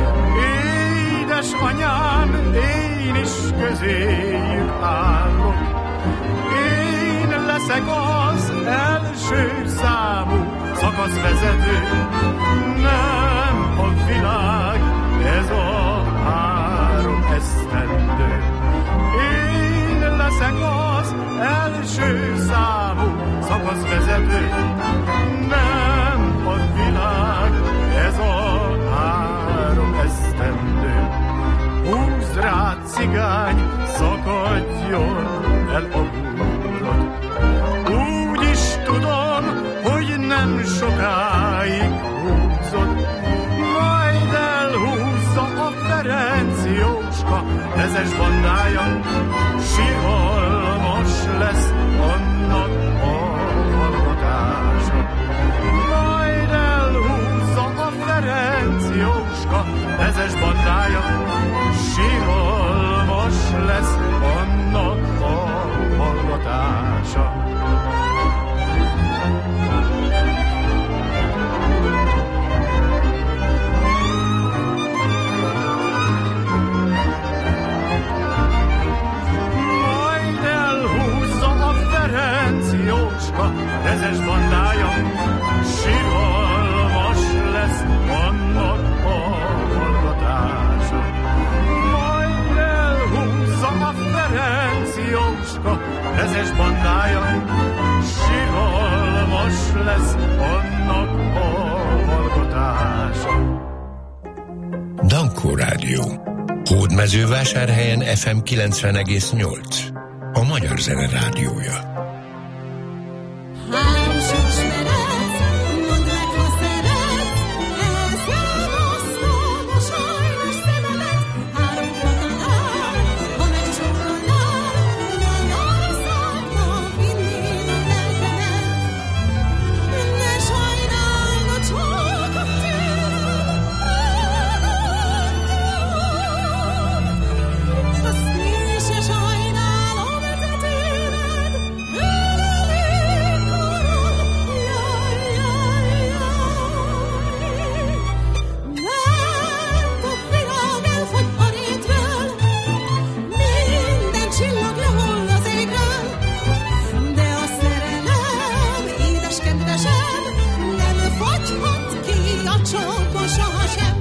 Édesanyám, én is közéjük állok. Én leszek az első számú szakaszvezető. Nem a világ, ez a három esztendő. Én leszek az első számú szakaszvezető. Nem a világ, ez a három esztendő. Húzd rá, cigány, szakadjon el a húrod. Úgy is tudom, hogy nem sokáig húzod. Majd elhúzza a Ferenc Jóska ezes bandája. Siralmas lesz annak a hallgatása. Majd elhúzza a Ferenc Jóska ezes bandája. Siralmas lesz annak a hallgatása. Majd elhúzza a Ferenc Jóska ezes bandája. Siralmas lesz annak a hallgatása. Majd elhúzza a Ferenc Jóska ezes bandája. Siralmas lesz annak a hallgatása. Dankó Rádió. Hódmezővásárhelyen ef em kilencven egész nyolc. A Magyar Zene Rádiója. Három sorsmenet, mondd meg, ha csókban sohasem.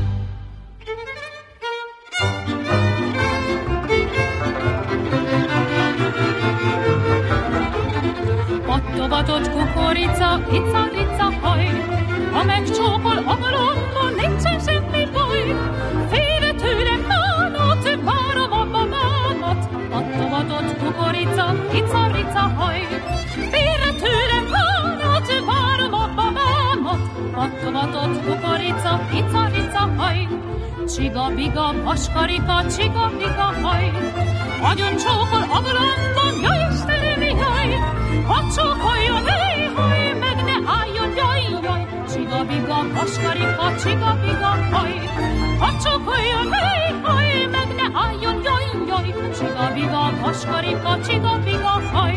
Pattovatott kukorica, ica-rica haj, ha megcsókol a balomban, nincsen semmi baj. Félre tőlem bánat, várom a babámat. Pattovatott kukorica, ica-rica haj, félre tőlem bánat, várom a babámat. Pattovatott kukorica, ica-rica haj, csiga-biga, vaskarika, csiga-biga haj. Agyon csókol a balomban, jaj Istenem, jaj. Ha csókoljon, hely, haj, meg ne álljon, jaj, jaj. Csiga-biga, vaskarika, csiga-biga haj. Ha csókoljon, hely, haj, meg ne álljon, jaj, jaj. Csiga-biga, vaskarika, csiga-biga haj.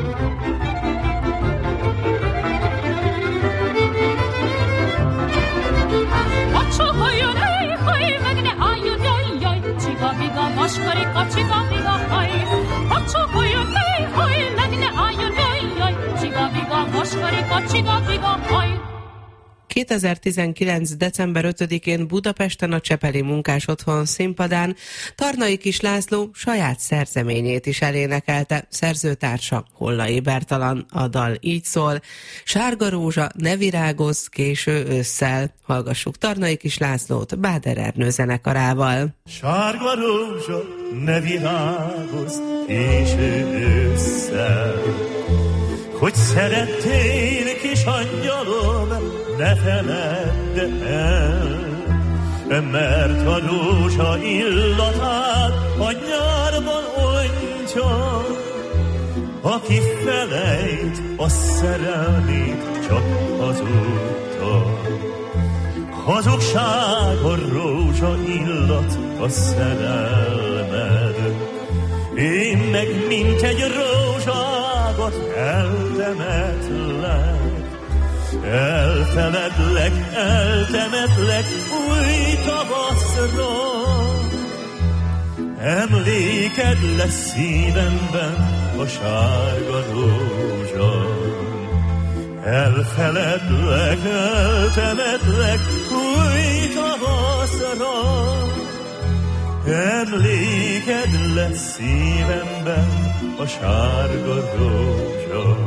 Ha csókoljon, hely, haj, meg ne álljon, jaj, jaj. Csiga-biga, vaskarika, csiga-biga haj. Ha csókoljon, hely, haj, meg ne álljon, jaj, jaj. Csiga-biga, vaskarika, csiga-biga haj. kétezer-tizenkilenc. december ötödikén Budapesten a Csepeli Munkás Otthon színpadán Tarnai Kis László saját szerzeményét is elénekelte. Szerzőtársa Hollai Bertalan. A dal így szól: Sárga rózsa, ne virágozz késő ősszel. Hallgassuk Tarnai Kis Lászlót Báder Ernő zenekarával. Sárga rózsa, ne virágozz késő ősszel, hogy szerettél, kis angyalom, ne feledd el, mert a rózsa illatát a nyárban ontja. Aki felejt, a szerelmét csak azóta. Hazugság a rózsa illat, a szerelmed. Én meg mint egy rózságat eltemetlek, elfeledlek, eltemetlek új tavaszra. Emléked lesz szívemben a sárga rózsa. Elfeledlek, eltemetlek új tavaszra. Emléked lesz szívemben a sárga rózsa.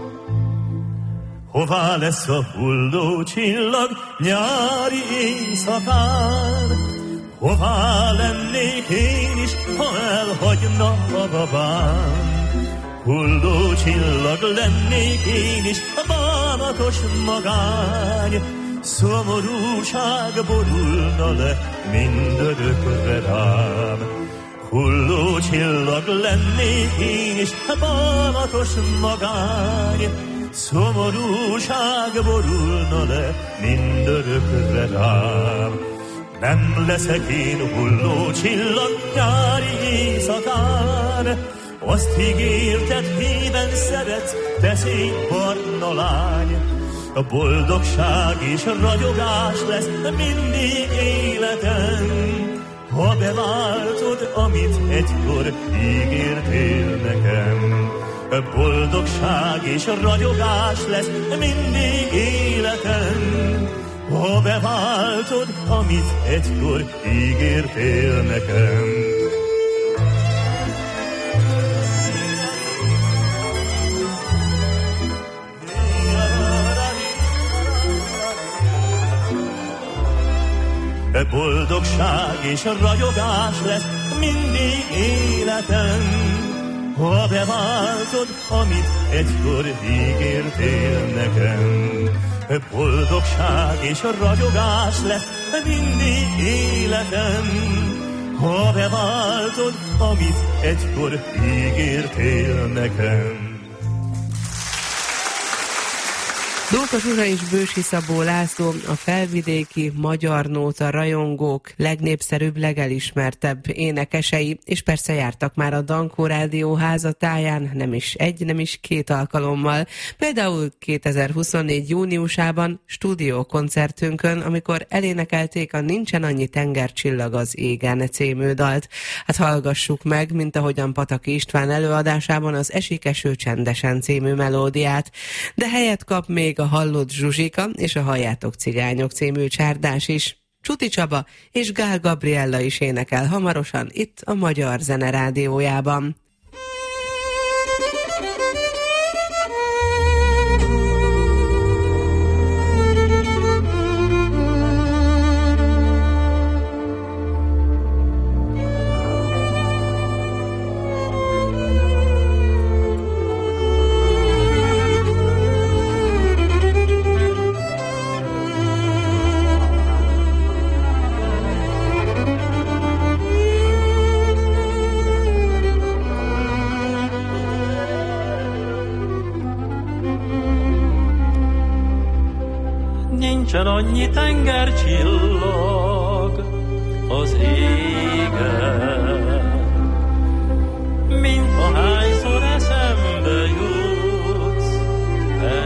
Hová lesz a hulló csillag nyári éjszakán? Hová lennék én is, ha elhagyna a babám? Hulló csillag lennék én is, a bánatos magány. Szomorúság borulna le mindörökre rám. Hulló csillag lennék én is, a bánatos magány. Szomorúság borulna le mindörökre rám. Nem leszek én hulló csillag nyári éjszakán. Azt ígérted, híven szeretsz, te szép barna lány. A boldogság és a ragyogás lesz mindig életen, ha beváltod, amit egykor ígértél nekem. A boldogság és a ragyogás lesz mindig életen, ha beváltod, amit egykor ígértél nekem. A boldogság és a ragyogás lesz mindig életen, ha beváltod, amit egykor ígértél nekem. A boldogság és a ragyogás lesz mindig életen, ha beváltod, amit egykor ígértél nekem. Dóka Zsuzsa és Bősi Szabó László a felvidéki magyar nóta rajongók legnépszerűbb, legelismertebb énekesei, és persze jártak már a Dankó Rádió házatáján nem is egy, nem is két alkalommal. Például kétezer-huszonnégy júniusában stúdiókoncertünkön, amikor elénekelték a Nincsen annyi tengercsillag az égen című dalt. Hát hallgassuk meg, mint ahogyan Pataki István előadásában az Esik eső csendesen című melódiát. De helyet kap még a Hallott Zsuzsika és a Halljátok cigányok című csárdás is. Csuti Csaba és Gál Gabriella is énekel hamarosan itt a Magyar Zene Rádiójában. Nincsen annyi tengercsillag az égen, mint ahányszor eszembe jutsz te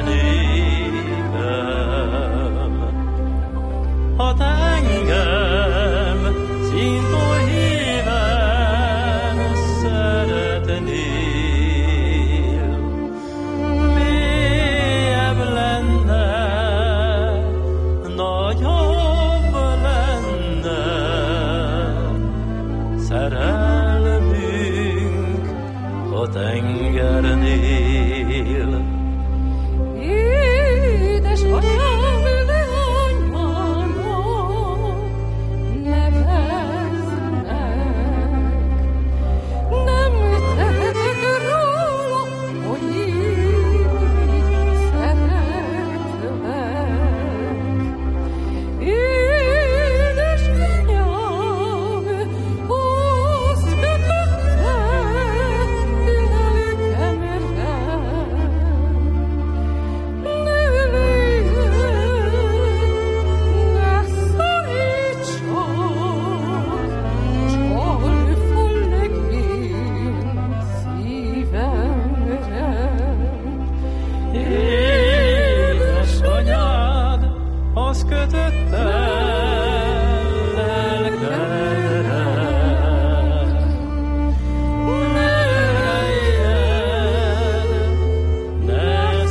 nékem. Ha te engem szintúl híven szeretnél, mélyebb lenne, nagyobb lenne szerelmünk a tengernél. Édes anyám, leányának neveznek, nem tehetek róla, hogy így szeretlek. Édesanyám, azt kötötte lelkemre, ne légy, ne szorítson, csalj fel megint szívemre. Édesanyád azt kötötte lelkemre, ne lejjed, ne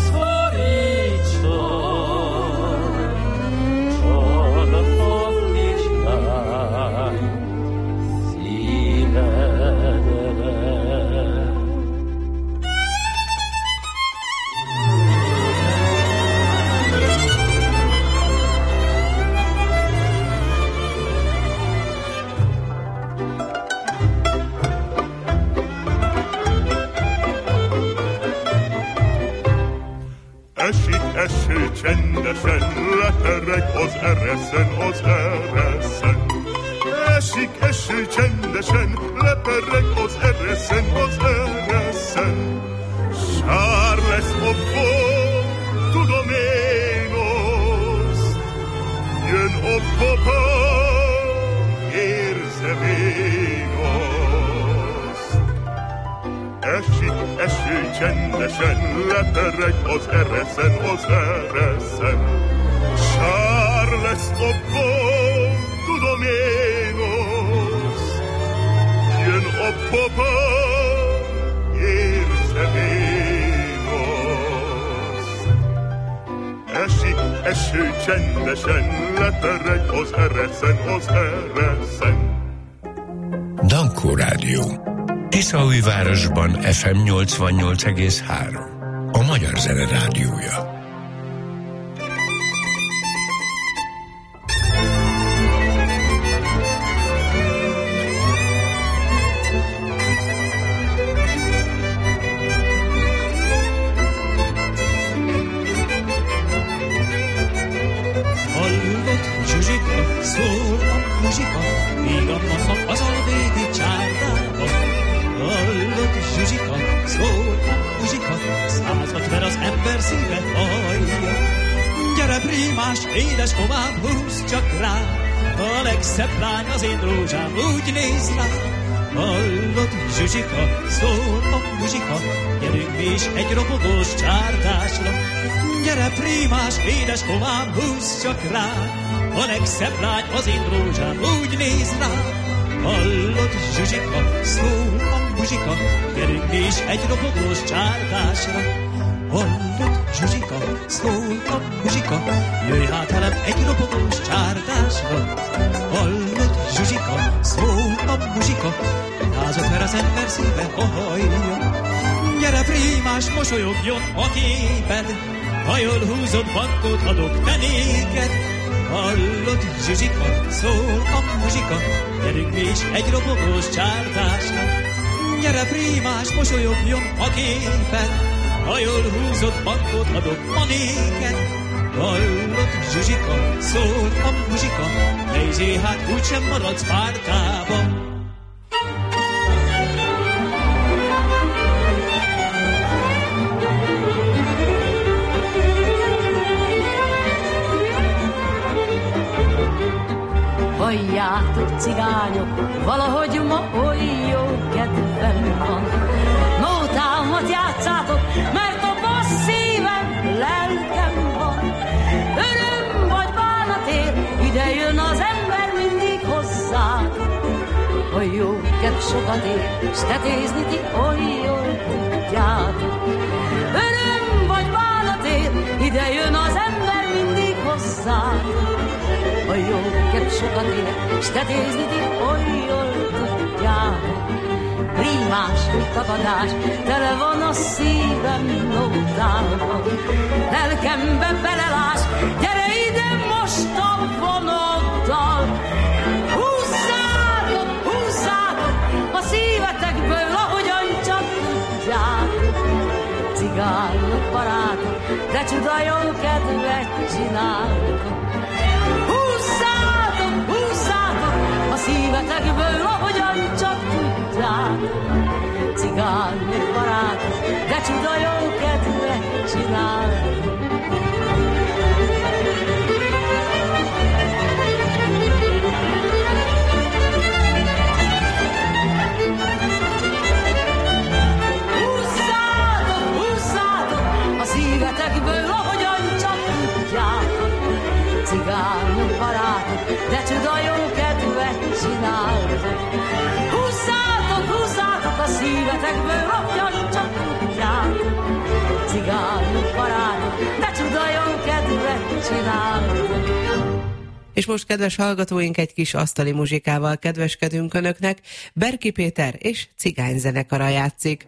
szorítson, csalfa kislány szívedre. Esik eső csendesen, lepereg az ereszen, az ereszen. Esik eső csendesen, lepereg az ereszen, az ereszen. Sár lesz abból, tudom én azt, jön a papa, érzem én azt. Esik eső csendesen, lepereg az ereszen, az ereszen. Sár lesz abból, tudom én azt, jön a papa, érzem én azt. Esik eső csendesen, lepereg az ereszen, az ereszen. Dankó Rádió. Tiszaújvárosban ef em nyolcvannyolc egész három. A Magyar Zene Rádiója. Hallott Zsuzsika, szól a muzsika, míg a mama az alvédi csárdába. Hallott Zsuzsika, szól a muzsika, százat ver az ember szíve hallja. Gyere prímás, édes tovább, húzz csak rá, a legszebb lány az én rózsám, úgy néz rá. Hallott Zsuzsika, szól a muzsika, gyerünk mi is egy ropogós csárdásra. Gyere prímás, édes tovább, húzz csak rá, a legszebb lány az én rózsám, úgy néz rá. Hallott Zsuzsika, szól a muzsika, gyerünk mi is egy ropogós csárdásra. Hallott Zsuzsika, szól a Zsuzsika, jöjj hát velem egy ropogós csárdásra. Hallod, Zsuzsika, szól a muzsika, lázad fel az ember szíve, hajja. Gyere, prímás, mosolyogjon a képed, ha jól húzott bankot adok te néked. Hallod, Zsuzsika, szól a muzsika, gyerünk mi is egy ropogós csárdásra. Gyere, prímás, mosolyogjon a képed, ha jól húzott bankot adok ma néked. Hallod, Zsuzsika, szól a muzsika, de izé hát úgysem maradsz pártában. Halljátok, cigányok, valahogy ma oly jó kedvem van. Nótámat játszátok, mert a bassz szívem, lelkem van. Öröm vagy bánat ér, ide jön az ember mindig hozzátok. Oly jó kedv sokat ér, s tetézni ti oly jól tudjátok. Öröm vagy bánat ér, ide jön az ember mindig hozzátok. A jó kedv sokat ér, s tetézni ti oly jól tudjátok. Prímás, tagadás, tele van a szívem nótában. Lelkembe belelás, gyere ide most a vonoddal. Húzzátok, húzzátok a szívetekből, ahogyan csak tudjátok. Cigányok, barátok, de csuda jó kedvet csináltok. Húzzátok, húzzátok a szívetekből, ahogyan csak tudjátok. Cigányok, barátok, de csuda jó kedvet csináltok. Húzzátok, húzzátok a szívetekből, ahogyan csak tudjátok. Cigányok, barátok, de csuda jó kedvet csináltok. Húzzátok, húzzátok a szívetekből, ahogyan csak tudjátok. Cigányok, barátok, de csuda jó kedvet csináltok. És most, kedves hallgatóink, egy kis asztali muzsikával kedveskedünk önöknek. Berki Péter és Cigányzenekara játszik.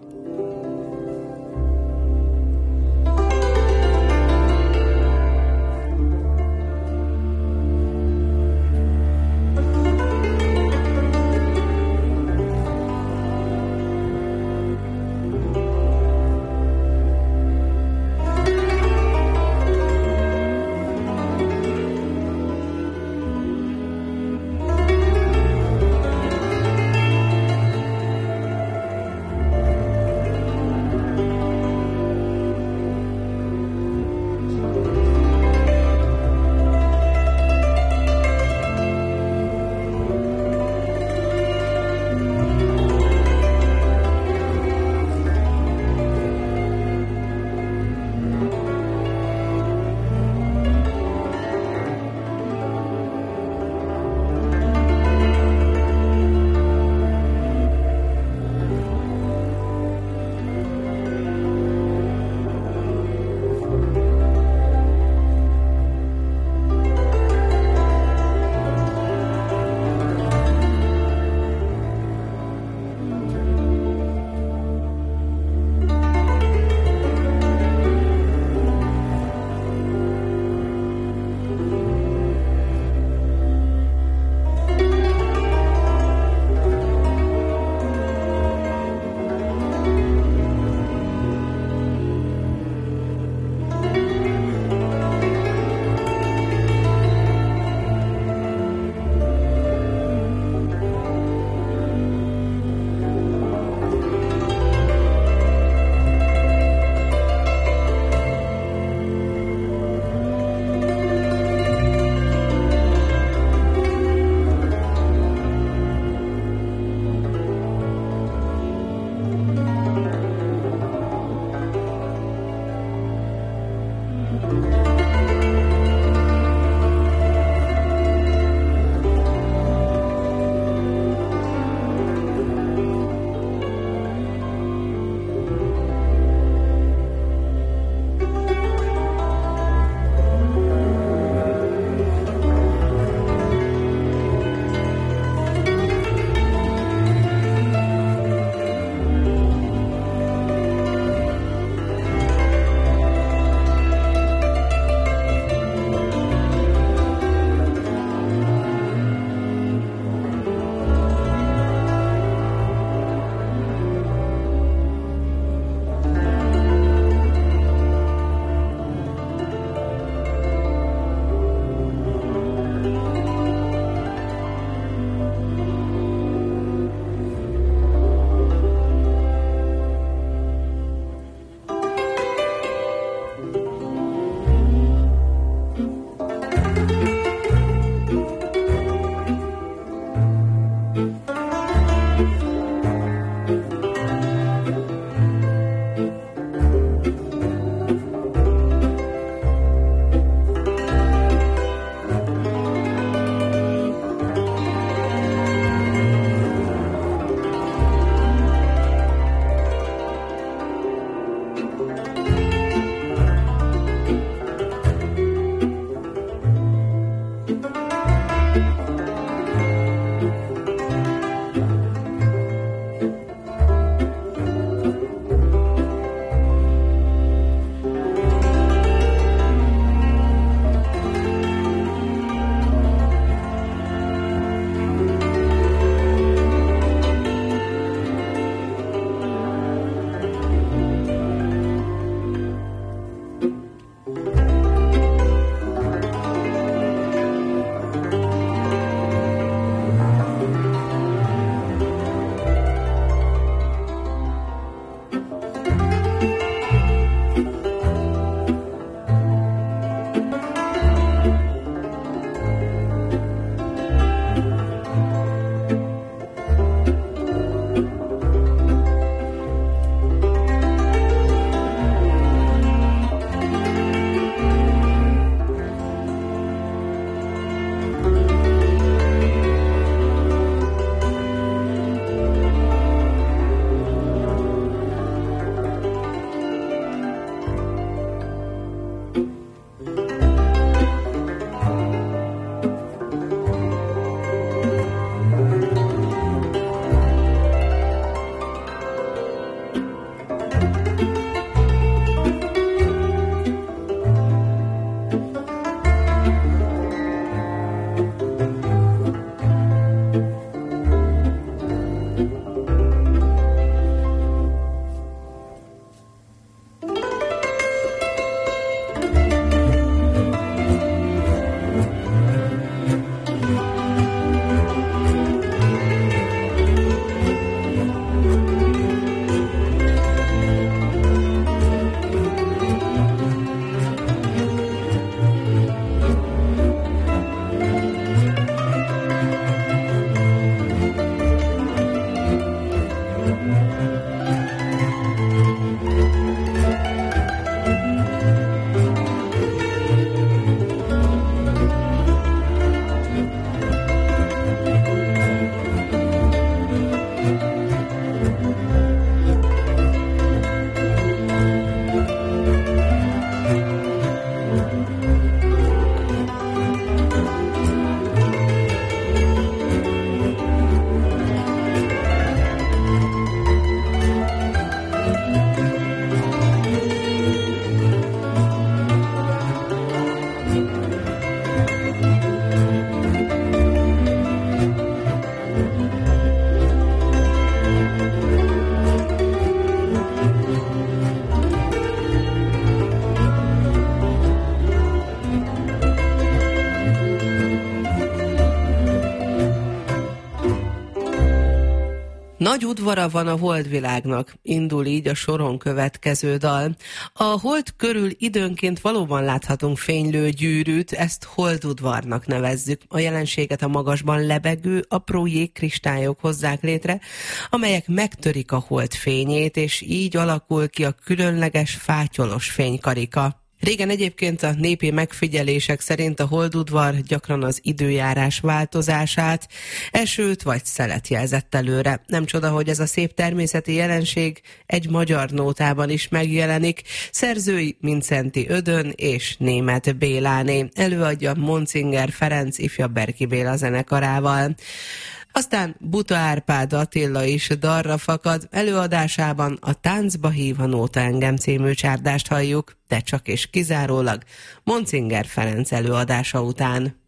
Nagy udvara van a holdvilágnak, indul így a soron következő dal. A hold körül időnként valóban láthatunk fénylő gyűrűt, ezt holdudvarnak nevezzük. A jelenséget a magasban lebegő, apró jégkristályok hozzák létre, amelyek megtörik a hold fényét, és így alakul ki a különleges fátyolos fénykarika. Régen egyébként a népi megfigyelések szerint a holdudvar gyakran az időjárás változását, esőt vagy szelet jelzett előre. Nem csoda, hogy ez a szép természeti jelenség egy magyar nótában is megjelenik. Szerzői Mindszenty Ödön és Németh Béláné. Előadja Monsinger Ferenc ifjabb Berki Béla zenekarával. Aztán Buta Árpád Attila is dalra fakad, előadásában a Táncba hív a nóta engem című csárdást halljuk, de csak és kizárólag Monsinger Ferenc előadása után.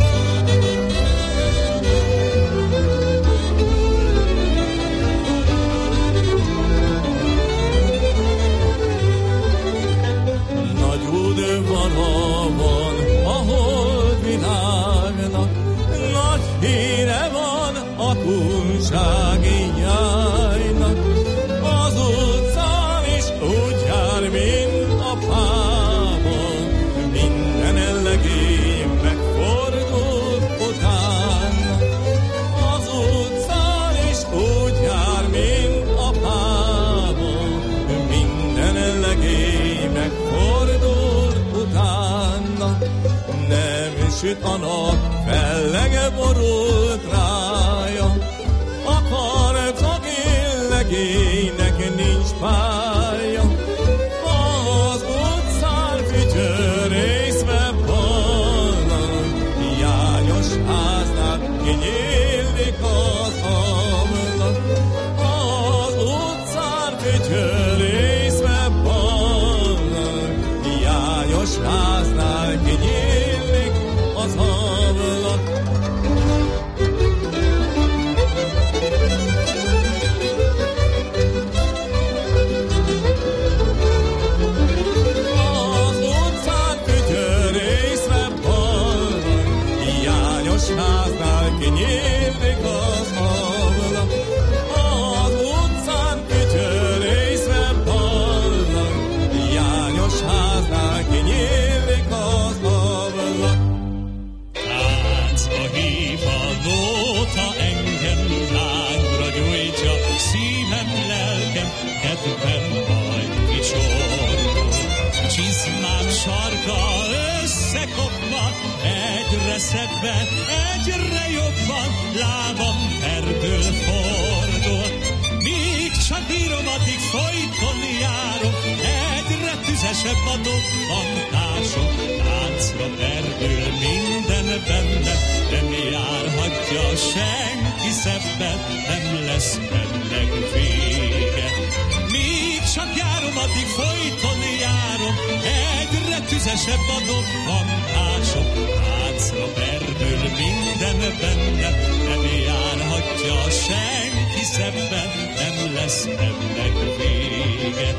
Nagy udvara van a holdvilágnak, nagy híre van a kunsági nyájnak. Az utcán is úgy jár, mint a pával, minden ellegény megfordul utána. Az utcán is úgy jár, mint a pával, minden ellegény megfordul utána. Nem süt a nap, fellege borult rája, akartak illegénynek nincs pálya. Az utcán fütyörészve vannak, hiányos háznál kinyílik az ablak. Az utcán fütyörészve vannak, hiányos háznál kinyílik az ablak. Szebben, egyre jobban lábam perdül fordul. Míg csak bírom, addig folyton járom, egyre tüzesebb a dobbantásom. Táncra perdül minden benne, nem járhatja senki szebben, nem lesz ennek vége. Míg csak járom, addig folyton járom, egyre tüzesebb a dobbantásom. Táncra perdül minden benne, nem járhatja senki szebben, nem lesz ennek vége.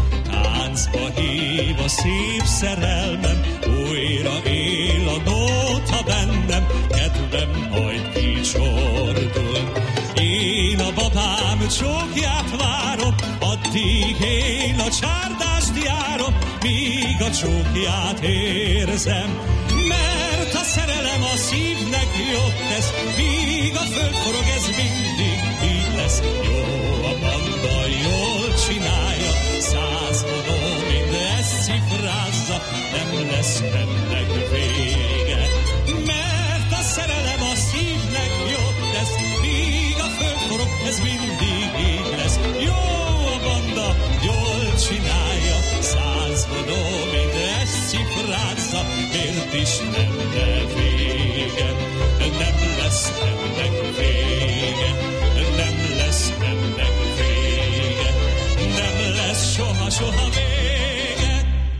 Táncba hív a szép szerelmem, újra él a nóta bennem, kedvem majd kicsordul. Én a babám csókját várom, addig én a csárdást járom, míg a csókját érzem. Mert a szerelem a szívnek jót tesz, míg a föld forog, ez mindig így lesz. Jó a banda, jól csinálja, száz vonó mindezt cifrázza, nem lesz ennek vége. Mert a szerelem a szívnek jót tesz, míg a föld forog, ez mindig így lesz. Jó a banda, jól csinálja, száz vonó mindezt cifrázza, miért is lenne vége? Nem lesz ennek vége, nem lesz ennek vége, nem lesz soha, soha vége.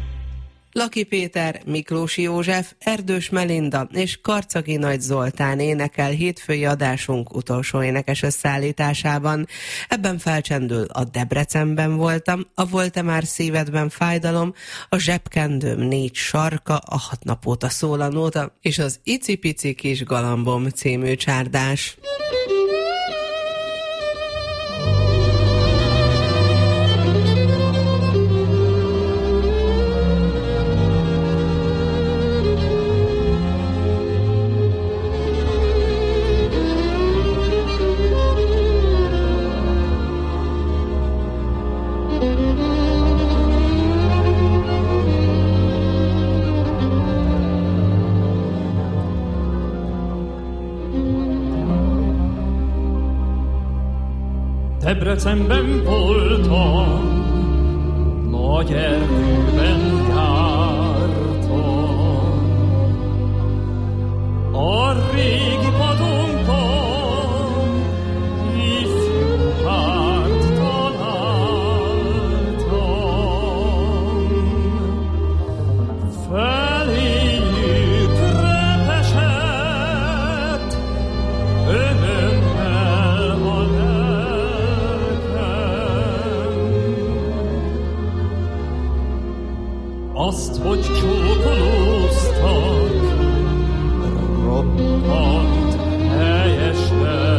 Laki Péter, Miklósi József, Erdős Melinda és Karcagi Nagy Zoltán énekel hétfői adásunk utolsó énekes összeállításában. Ebben felcsendül a Debrecenben voltam, a Volt-e már szívedben fájdalom, a Zsebkendőm négy sarka, a hat nap óta szól a nóta, és az Icipici kis galambom című csárdás. Debrecenben voltam, nagy erdőben jártam. A régi padonkon ifjú párt találtam. Feléjük repesett örömmel a azt, hogy csókolóztak, roppant helyes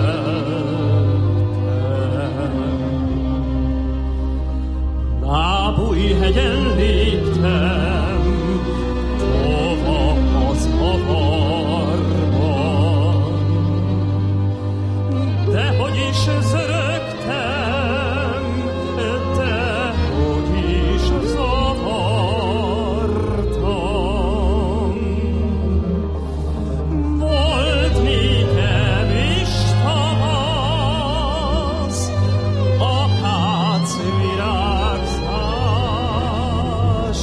Nábújhegyen léptem, tova az avarban, dehogy is zörögtem, dehogy is zavartam. Volt nékem is tavasz, akác virágzás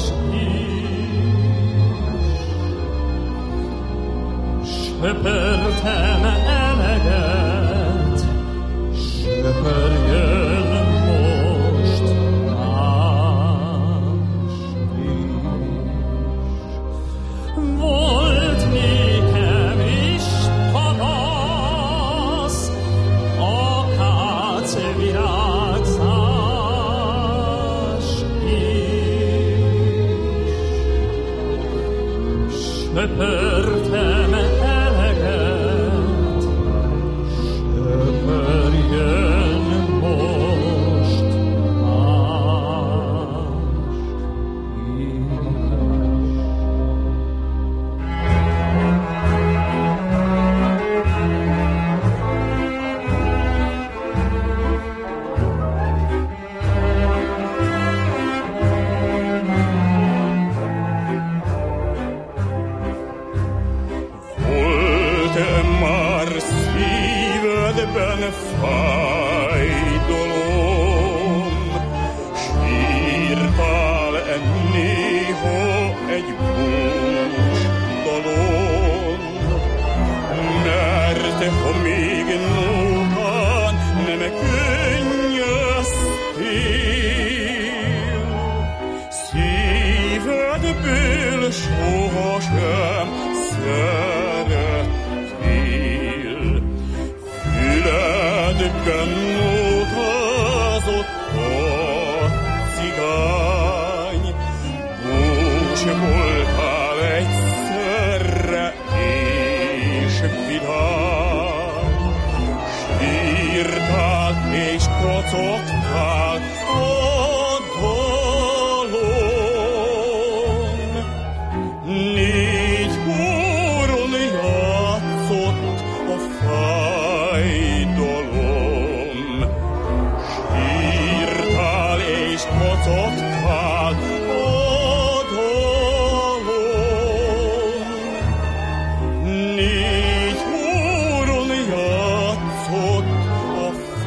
is. Söpörtem eleget, söpörjön most más is. Volt nékem is tavasz, akác virágzás is. Söpörtem eleget, söpörjön most más Volt-e már szívedben fájdalom? Sírtál-e néha egy bús dalon? Mert ha még nótán nem könnyeztél, szívedből sohasem szerettél. Füledben nótázott a cigány, búcs voltál egyszerre és vidám. Sírtál és kacagtál a dalon. Négy kóron játszott a fájdalom. Sírtál és kacagtál a dalon. Négy kóron játszott a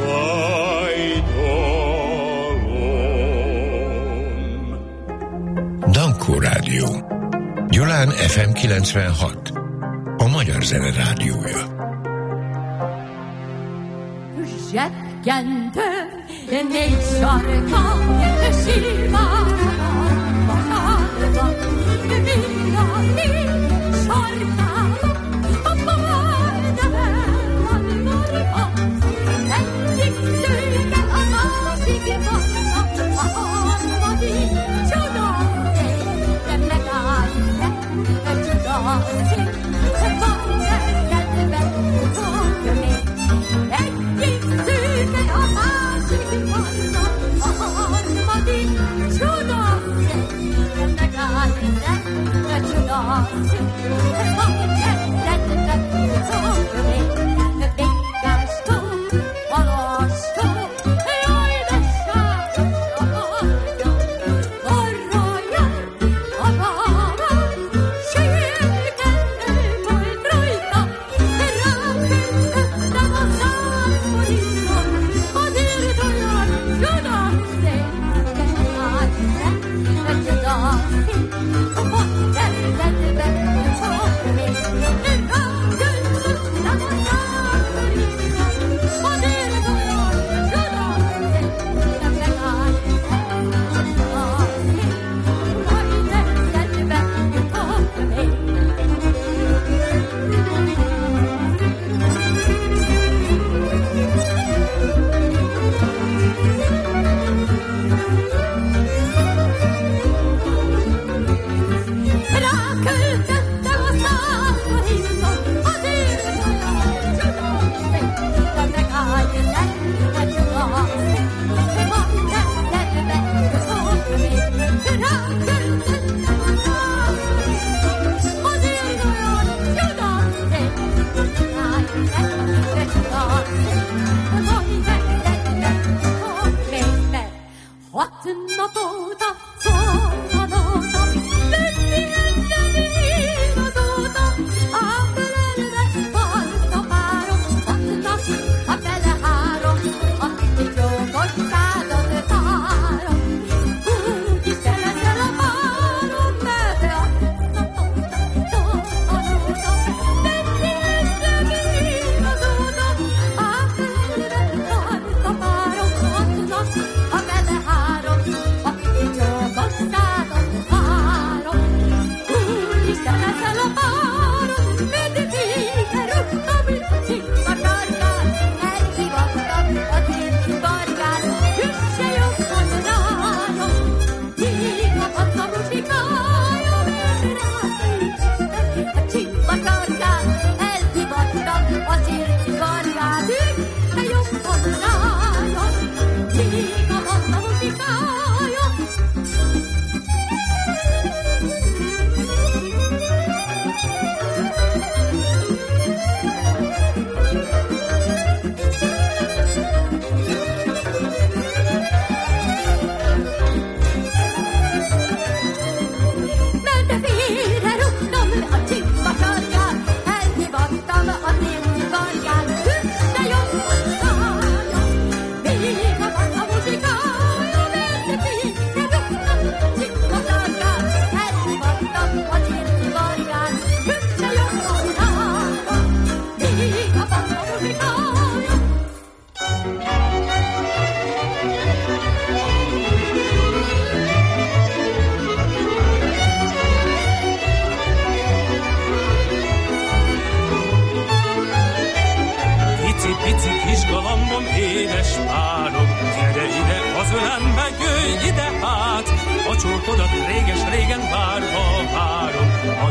fájdalom. Dankó Rádió. Gyulán ef em kilencvenhat. A magyar zene rádiója. Zseppkentő, négy sarka, sírván a hálva, mind a négy sarkában, a barnaván van marha. Egyik szőke, a másik barna, a harmadik csodaszép, de megáll le, a csodaszép, van kedven fogni. Egyik szőke, a másik barna, a harmadik csodaszép, de megáll le, a csodaszép, van kedven fogni. Békástó, halastó, jaj, de sáros a hajna, arra jön a bába, sírkendő volt rajta, rákötöttem a szárforinton, azért, hogy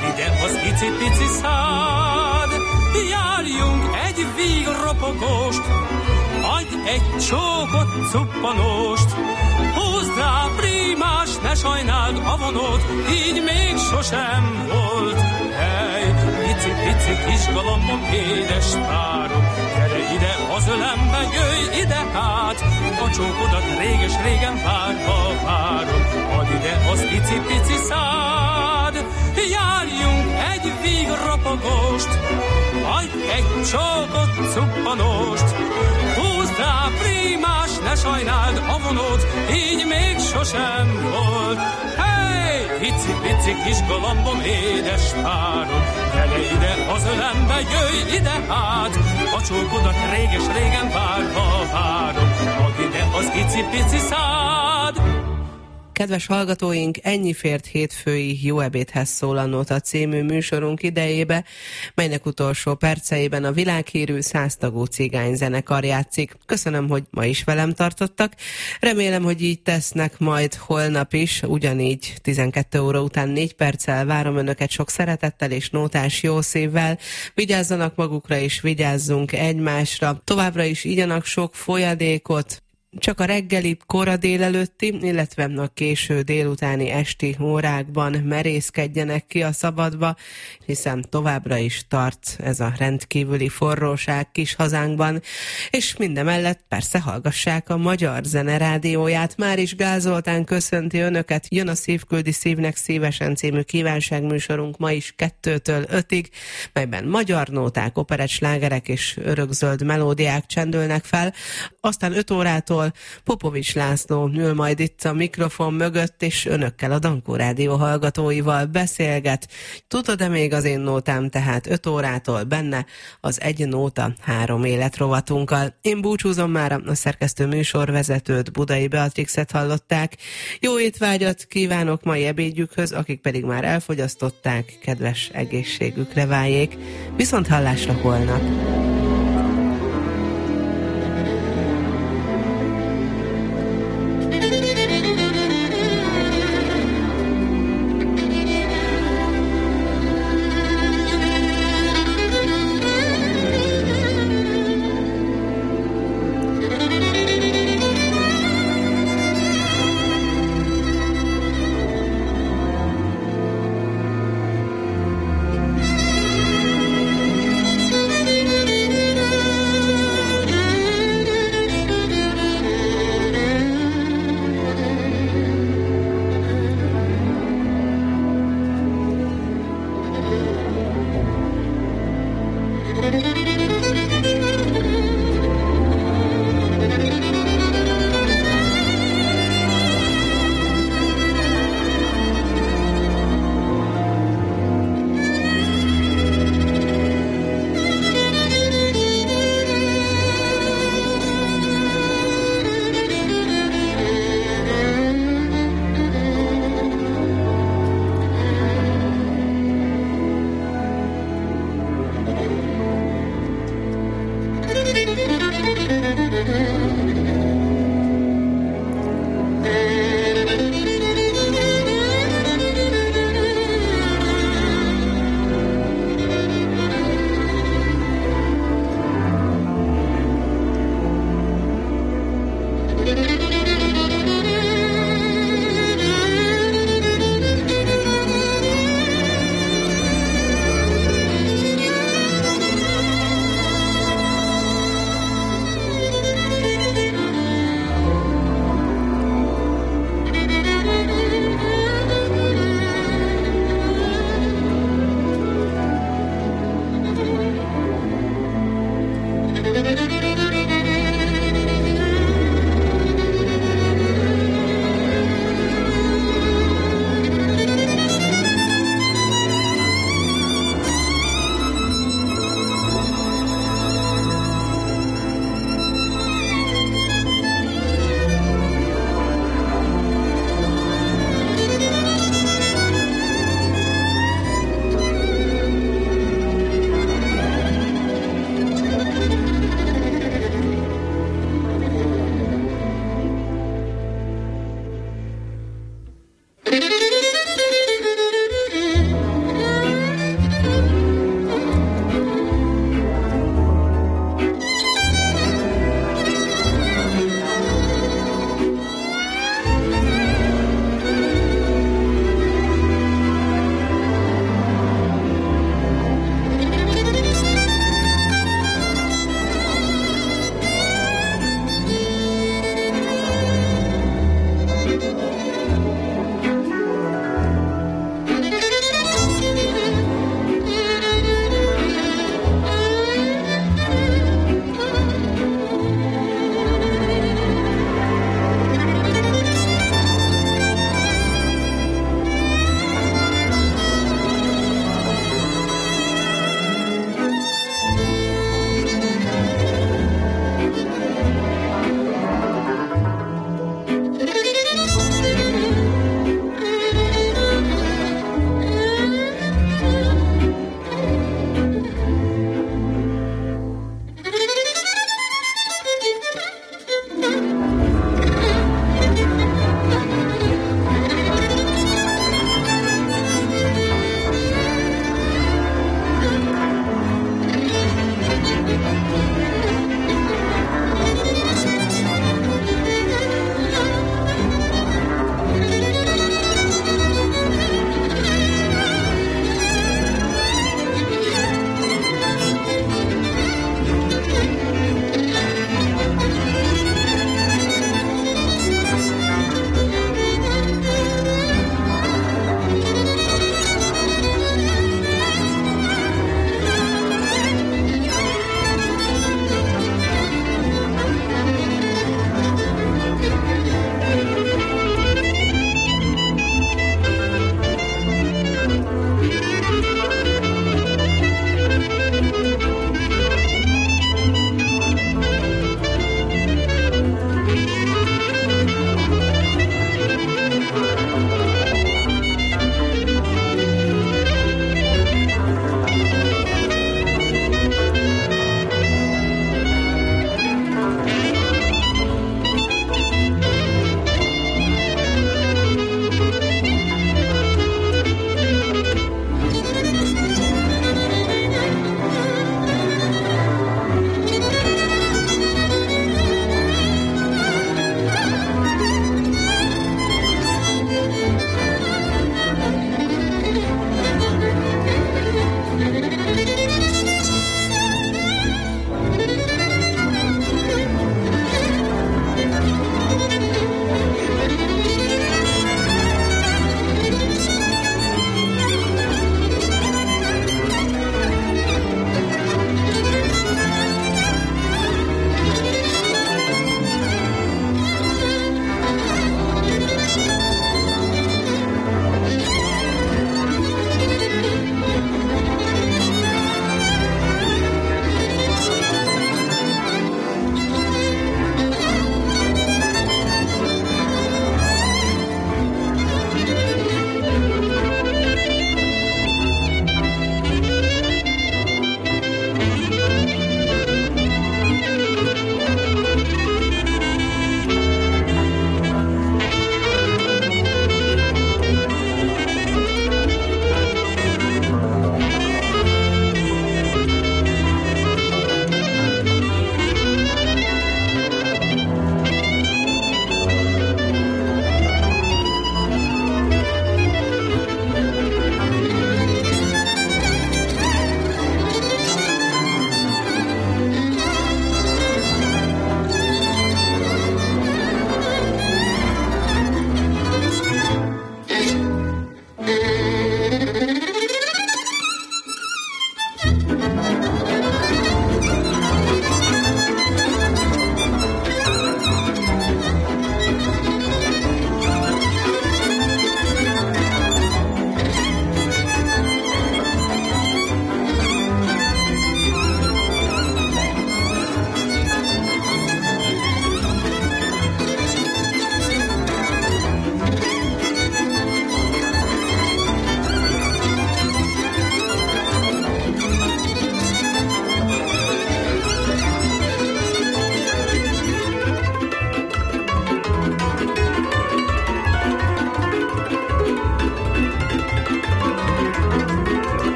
add ide az icipici szád, járjunk egy vígropogóst, adj egy csókot cuppanóst, húzd rá prímás, ne sajnáld a vonót, így még sosem volt. Hely, icipici kis galambom, édes párom, gyere ide az ölembe, jöjj ide hát, a csókodat réges-régen várva várom. Add ide az icipici szád, járjunk egy vígropogóst, adj egy csókot cuppanóst, húzd rá prímás, ne sajnáld a vonót, így még sosem volt. Hey, icipici kis galambom, édes párom, gyere ide az ölembe, jöjj ide hát, a csókodat réges-régen várva várom. Add ide az icipici szád. Kedves hallgatóink, ennyi fért hétfői Jó ebédhez szól a Nóta című műsorunk idejébe, melynek utolsó perceiben a világhírű száztagú cigányzenekar játszik. Köszönöm, hogy ma is velem tartottak. Remélem, hogy így tesznek majd holnap is, ugyanígy tizenkét óra után négy perccel várom önöket sok szeretettel és nótás jó szívvel. Vigyázzanak magukra és vigyázzunk egymásra. Továbbra is igyanak sok folyadékot, csak a reggeli, kora délelőtti, illetve a késő délutáni esti órákban merészkedjenek ki a szabadba, hiszen továbbra is tart ez a rendkívüli forróság kis hazánkban, és mindemellett persze hallgassák a Magyar Zene Rádióját. Már is Gál Zoltán köszönti önöket, jön a Szívküldi Szívnek Szívesen című kívánságműsorunk ma is kettőtől ötig, melyben magyar nóták, operett slágerek és örökzöld melódiák csendülnek fel, aztán öt órától Popovics László ül majd itt a mikrofon mögött, és önökkel, a Dankó Rádió hallgatóival beszélget. Tudod-e még az én nótám, tehát öt órától benne az Egy nóta, három élet rovatunkkal. Én búcsúzom már, a szerkesztő műsorvezetőt, Budai Beatrixet hallották. Jó étvágyat kívánok mai ebédjükhöz, akik pedig már elfogyasztották, kedves egészségükre váljék. Viszont hallásra holnap!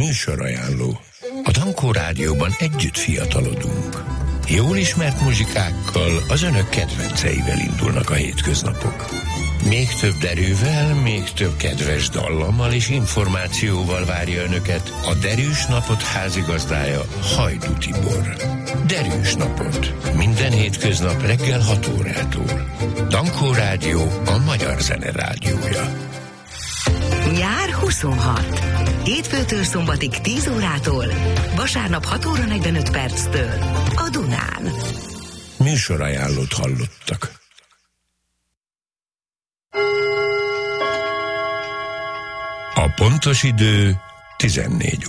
Műsorajánló. A Dankó Rádióban együtt fiatalodunk. Jól ismert muzsikákkal, az önök kedvenceivel indulnak a hétköznapok. Még több derűvel, még több kedves dallammal és információval várja önöket a Derűs Napot házigazdája, Hajdú Tibor. Derűs Napot. Minden hétköznap reggel hat órától. Dankó Rádió, a magyar zene rádiója. Nyár huszonhat. Hétfőtől szombatig tíz órától, vasárnap hat óra negyvenöt perctől a Dunán. Műsorajánlót hallottak. A pontos idő tizennégy